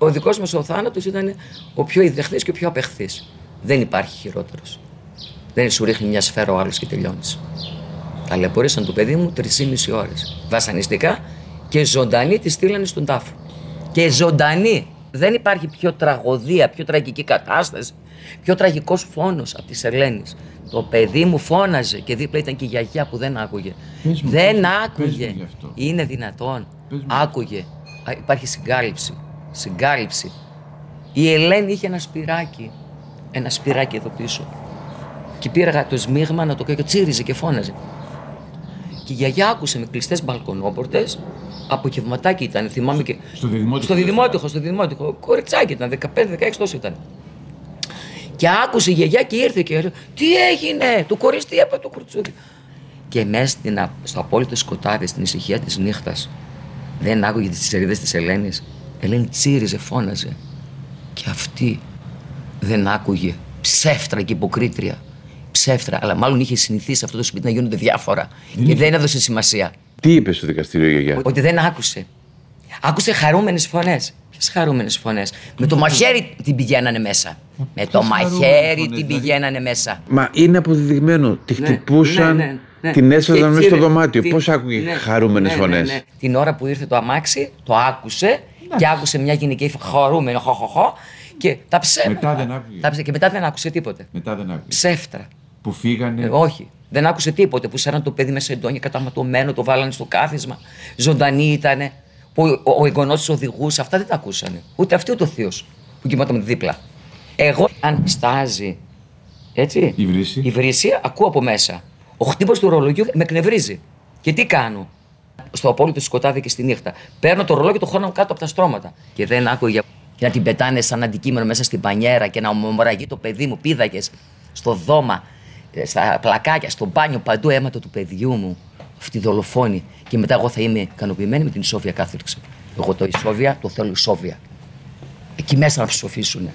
Ο δικός μας ο θάνατος ήταν ο πιο ιδεχθής και ο πιο απεχθής. Δεν υπάρχει χειρότερος. Δεν σου ρίχνει μια σφαίρα ο άλλος και τελειώνεις. Ταλαιπωρήσαν το παιδί μου τρεις και μισή ώρες. Βασανιστικά και ζωντανή τη στείλανε στον τάφο. Και ζωντανή. Δεν υπάρχει πιο τραγωδία, πιο τραγική κατάσταση, πιο τραγικός φόνος από τη Ελένη. Το παιδί μου φώναζε και δίπλα ήταν και η γιαγιά που δεν άκουγε. Πες μου, δεν πες μου, άκουγε. πες μου γι' αυτό. Είναι δυνατόν. Πες μου. Άκουγε. Α, υπάρχει συγκάλυψη. Συγκάλυψη. Η Ελένη είχε ένα σπυράκι. Ένα σπυράκι εδώ πίσω. Και πήραγα το σμίγμα να το κάνω και τσίριζε και φώναζε. Και η γιαγιά άκουσε με κλειστές μπαλκονόπορτες. Απογευματάκι ήταν, θυμάμαι και. Στο Διδημότυχο. Στο Διδημότυχο, στο Διδημότυχο. Κοριτσάκι ήταν, δεκαπέντε δεκαέξι τόσο ήταν. Και άκουσε η γιαγιά και ήρθε και λέει: τι έγινε, το κορίτσι τι έπαθε το κουρτσούδι. Και μέσα στην, στο απόλυτο σκοτάδι, στην ησυχία της νύχτας, δεν άκουγε τις σερίδες της Ελένης. Ελένη τσίριζε, φώναζε. Και αυτή δεν άκουγε. Ψεύτρα και υποκρίτρια. Ψεύτρα, αλλά μάλλον είχε συνηθίσει αυτό το σπίτι να γίνονται διάφορα. Δεν και είχε... δεν έδωσε σημασία. Τι είπε στο δικαστήριο η γιαγιά? Ότι δεν άκουσε. Άκουσε χαρούμενες φωνές. Ποιες χαρούμενες φωνές? Με το μαχαίρι την πηγαίνανε μέσα. Με το μαχαίρι την πηγαίνανε μέσα. Μα είναι αποδεδειγμένο. Τη χτυπούσαν, ναι, ναι, ναι. την έσοδαν μέσα στο τσίρε, δωμάτιο. τι... Πώς άκουγε ναι, χαρούμενες ναι, φωνές? ναι, ναι. Την ώρα που ήρθε το αμάξι, το άκουσε ναι. Και άκουσε μια γυναική χαρούμενη, χω, χω, χω, και τα ψέματα. Μετά δεν άκουγε. Τα ψε... Και μετά δεν άκουσε τίποτε. Μετά δεν άκουγε. Ψεύτρα. Που φύγανε. Ε, όχι. Δεν άκουσε τίποτε. Που σέραν το παιδί μέσα σε εντόνια καταματωμένο, το βάλανε στο κάθισμα. Ζωντανή ήτανε. Που ο, ο εγγονός της οδηγούσε. Αυτά δεν τα ακούσανε. Ούτε αυτή ούτε ο θείος που κοιμόταν δίπλα. Εγώ, αν στάζει. Έτσι. Η βρύση. Η βρύση, ακούω από μέσα. Ο χτύπος του ρολογιού με εκνευρίζει. Και τι κάνω? Στο απόλυτο σκοτάδι και στη νύχτα. Παίρνω το ρολόι και το χώνω κάτω από τα στρώματα. Και δεν άκουγε. Και να την πετάνε σαν αντικείμενο μέσα στην πανιέρα και να ομορραγεί το παιδί μου, πίδαγες στο δώμα, στα πλακάκια, στο μπάνιο, παντού αίματα του παιδιού μου. Αυτή η δολοφόνη. Και μετά εγώ θα είμαι ικανοποιημένη με την ισόβια κάθριξη. Εγώ το ισόβια το θέλω ισόβια. Εκεί μέσα να ψοφήσουνε.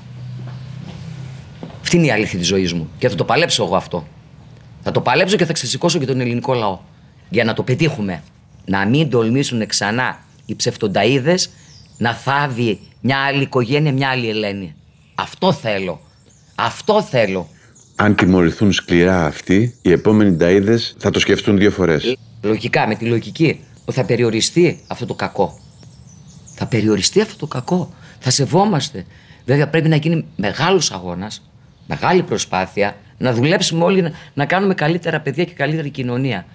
Αυτή είναι η αλήθεια της ζωής μου. Και θα το παλέψω εγώ αυτό. Θα το παλέψω και θα ξεσηκώσω και τον ελληνικό λαό. Για να το πετύχουμε. Να μην τολμήσουν ξανά οι ψευτονταΐδες να θάβει μια άλλη οικογένεια, μια άλλη Ελένη. Αυτό θέλω. Αυτό θέλω. Αν τιμωρηθούν σκληρά αυτοί, οι επόμενοι νταΐδες θα το σκεφτούν δύο φορές. Λογικά, με τη λογική, θα περιοριστεί αυτό το κακό. Θα περιοριστεί αυτό το κακό. Θα σεβόμαστε. Βέβαια πρέπει να γίνει μεγάλος αγώνας, μεγάλη προσπάθεια, να δουλέψουμε όλοι να, να κάνουμε καλύτερα παιδιά και καλύτερη κοινωνία.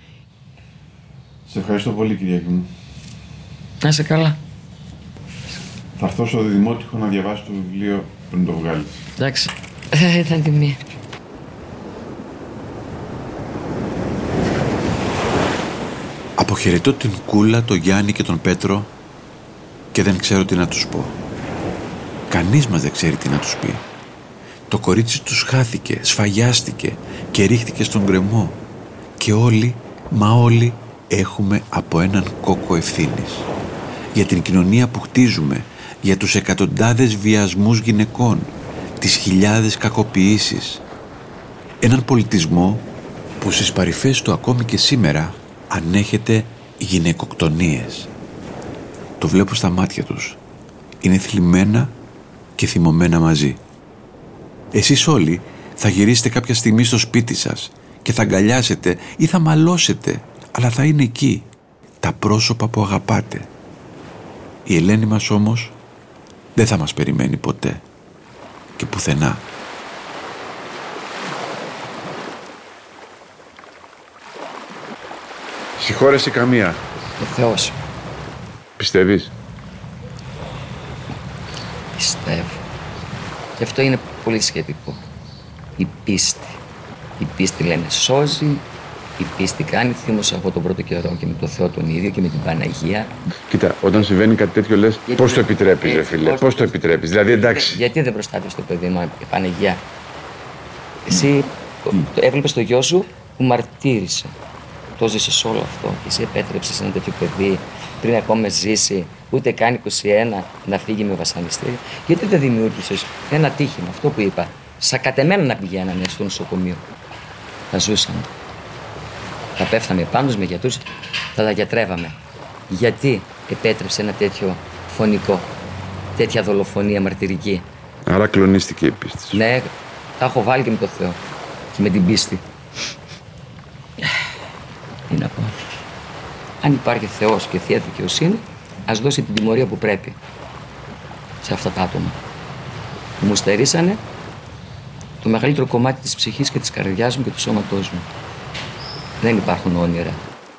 Σε ευχαριστώ πολύ, Κυριακή μου. Να είσαι καλά. Θα έρθω στο Διδημότυχο να διαβάσω το βιβλίο πριν το βγάλεις. Εντάξει. Ε, ήταν τιμή. Αποχαιρετώ την Κούλα, τον Γιάννη και τον Πέτρο και δεν ξέρω τι να τους πω. Κανείς μας δεν ξέρει τι να τους πει. Το κορίτσι τους χάθηκε, σφαγιάστηκε και ρίχτηκε στον γκρεμό. Και όλοι, μα όλοι, έχουμε από έναν κόκο ευθύνης. Για την κοινωνία που χτίζουμε, για τους εκατοντάδες βιασμούς γυναικών, τις χιλιάδες κακοποιήσεις. Έναν πολιτισμό που στις παρυφές του ακόμη και σήμερα ανέχεται γυναικοκτονίες. Το βλέπω στα μάτια τους. Είναι θλιμμένα και θυμωμένα μαζί. Εσείς όλοι θα γυρίσετε κάποια στιγμή στο σπίτι σας και θα αγκαλιάσετε ή θα μαλώσετε, αλλά θα είναι εκεί τα πρόσωπα που αγαπάτε. Η Ελένη μας όμως δεν θα μας περιμένει ποτέ και πουθενά. Συγχώρεση καμία. Ο Θεός. Πιστεύεις? Πιστεύω. Και αυτό είναι πολύ σχετικό. Η πίστη. Η πίστη λένε σώζει, η πίστη κάνει. Θύμωσα από τον πρώτο καιρό και με το Θεό τον ίδιο και με την Παναγία. Κοίτα, όταν συμβαίνει κάτι τέτοιο λες πώς το επιτρέπεις ρε φίλε, πώς το επιτρέπεις, δηλαδή εντάξει. Γιατί δεν προστάτευες το παιδί μου, η Παναγία? Εσύ το έβλεπες το γιο σου που μαρτύρησε. Το ζήσες όλο αυτό και εσύ επέτρεψες ένα τέτοιο παιδί πριν ακόμα ζήσει, ούτε καν είκοσι ένα, να φύγει με βασανιστήρια. Γιατί δεν δημιούργησες ένα τύχημα, αυτό που είπα, σαν κατεμένα να πηγαίνανε στο νοσοκομείο. Θα ζούσαμε. Θα πέφταμε πάνω με γιατρούς, θα τα γιατρεύαμε. Γιατί επέτρεψε ένα τέτοιο φωνικό? τέτοια δολοφονία μαρτυρική. Άρα κλονίστηκε η πίστη σου. Ναι, τα έχω βάλει και με το Θεό. Και με την πίστη. Τι να πω. Αν υπάρχει Θεός και Θεία Δικαιοσύνη, ας δώσει την τιμωρία που πρέπει σε αυτά τα άτομα που μου στερήσανε το μεγαλύτερο κομμάτι της ψυχής και της καρδιάς μου και του σώματός μου. Δεν υπάρχουν όνειρα.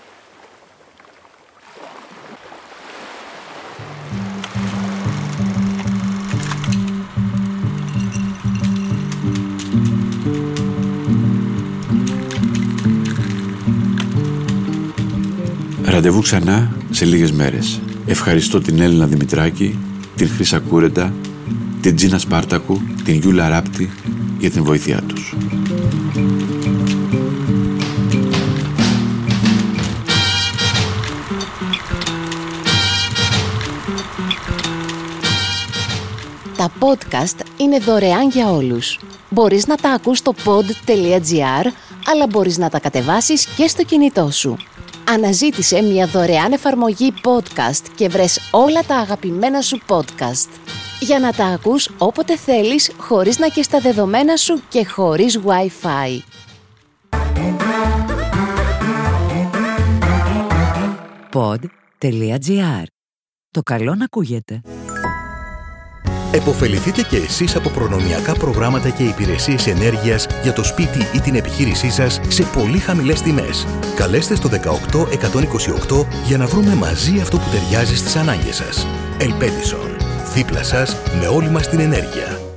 Ραντεβού ξανά σε λίγες μέρες. Ευχαριστώ την Έλληνα Δημητράκη, την Χρύσα Κούρετα, την Τζίνα Σπάρτακου, την Γιούλα Ράπτη για την βοήθειά τους. Τα podcast είναι δωρεάν για όλους. Μπορείς να τα ακούς στο pod τελεία gr, αλλά μπορείς να τα κατεβάσεις και στο κινητό σου. Αναζήτησε μια δωρεάν εφαρμογή podcast και βρες όλα τα αγαπημένα σου podcast. Για να τα ακούς όποτε θέλεις, χωρίς να καίς τα δεδομένα σου και χωρίς Wi-Fi. pod τελεία gr. Το καλό να ακούγεται. Εποφεληθείτε και εσείς από προνομιακά προγράμματα και υπηρεσίες ενέργειας για το σπίτι ή την επιχείρησή σας σε πολύ χαμηλές τιμές. Καλέστε στο δεκαοκτώ εκατόν είκοσι οκτώ για να βρούμε μαζί αυτό που ταιριάζει στις ανάγκες σας. Ελπέντισον. Δίπλα σας με όλη μας την ενέργεια.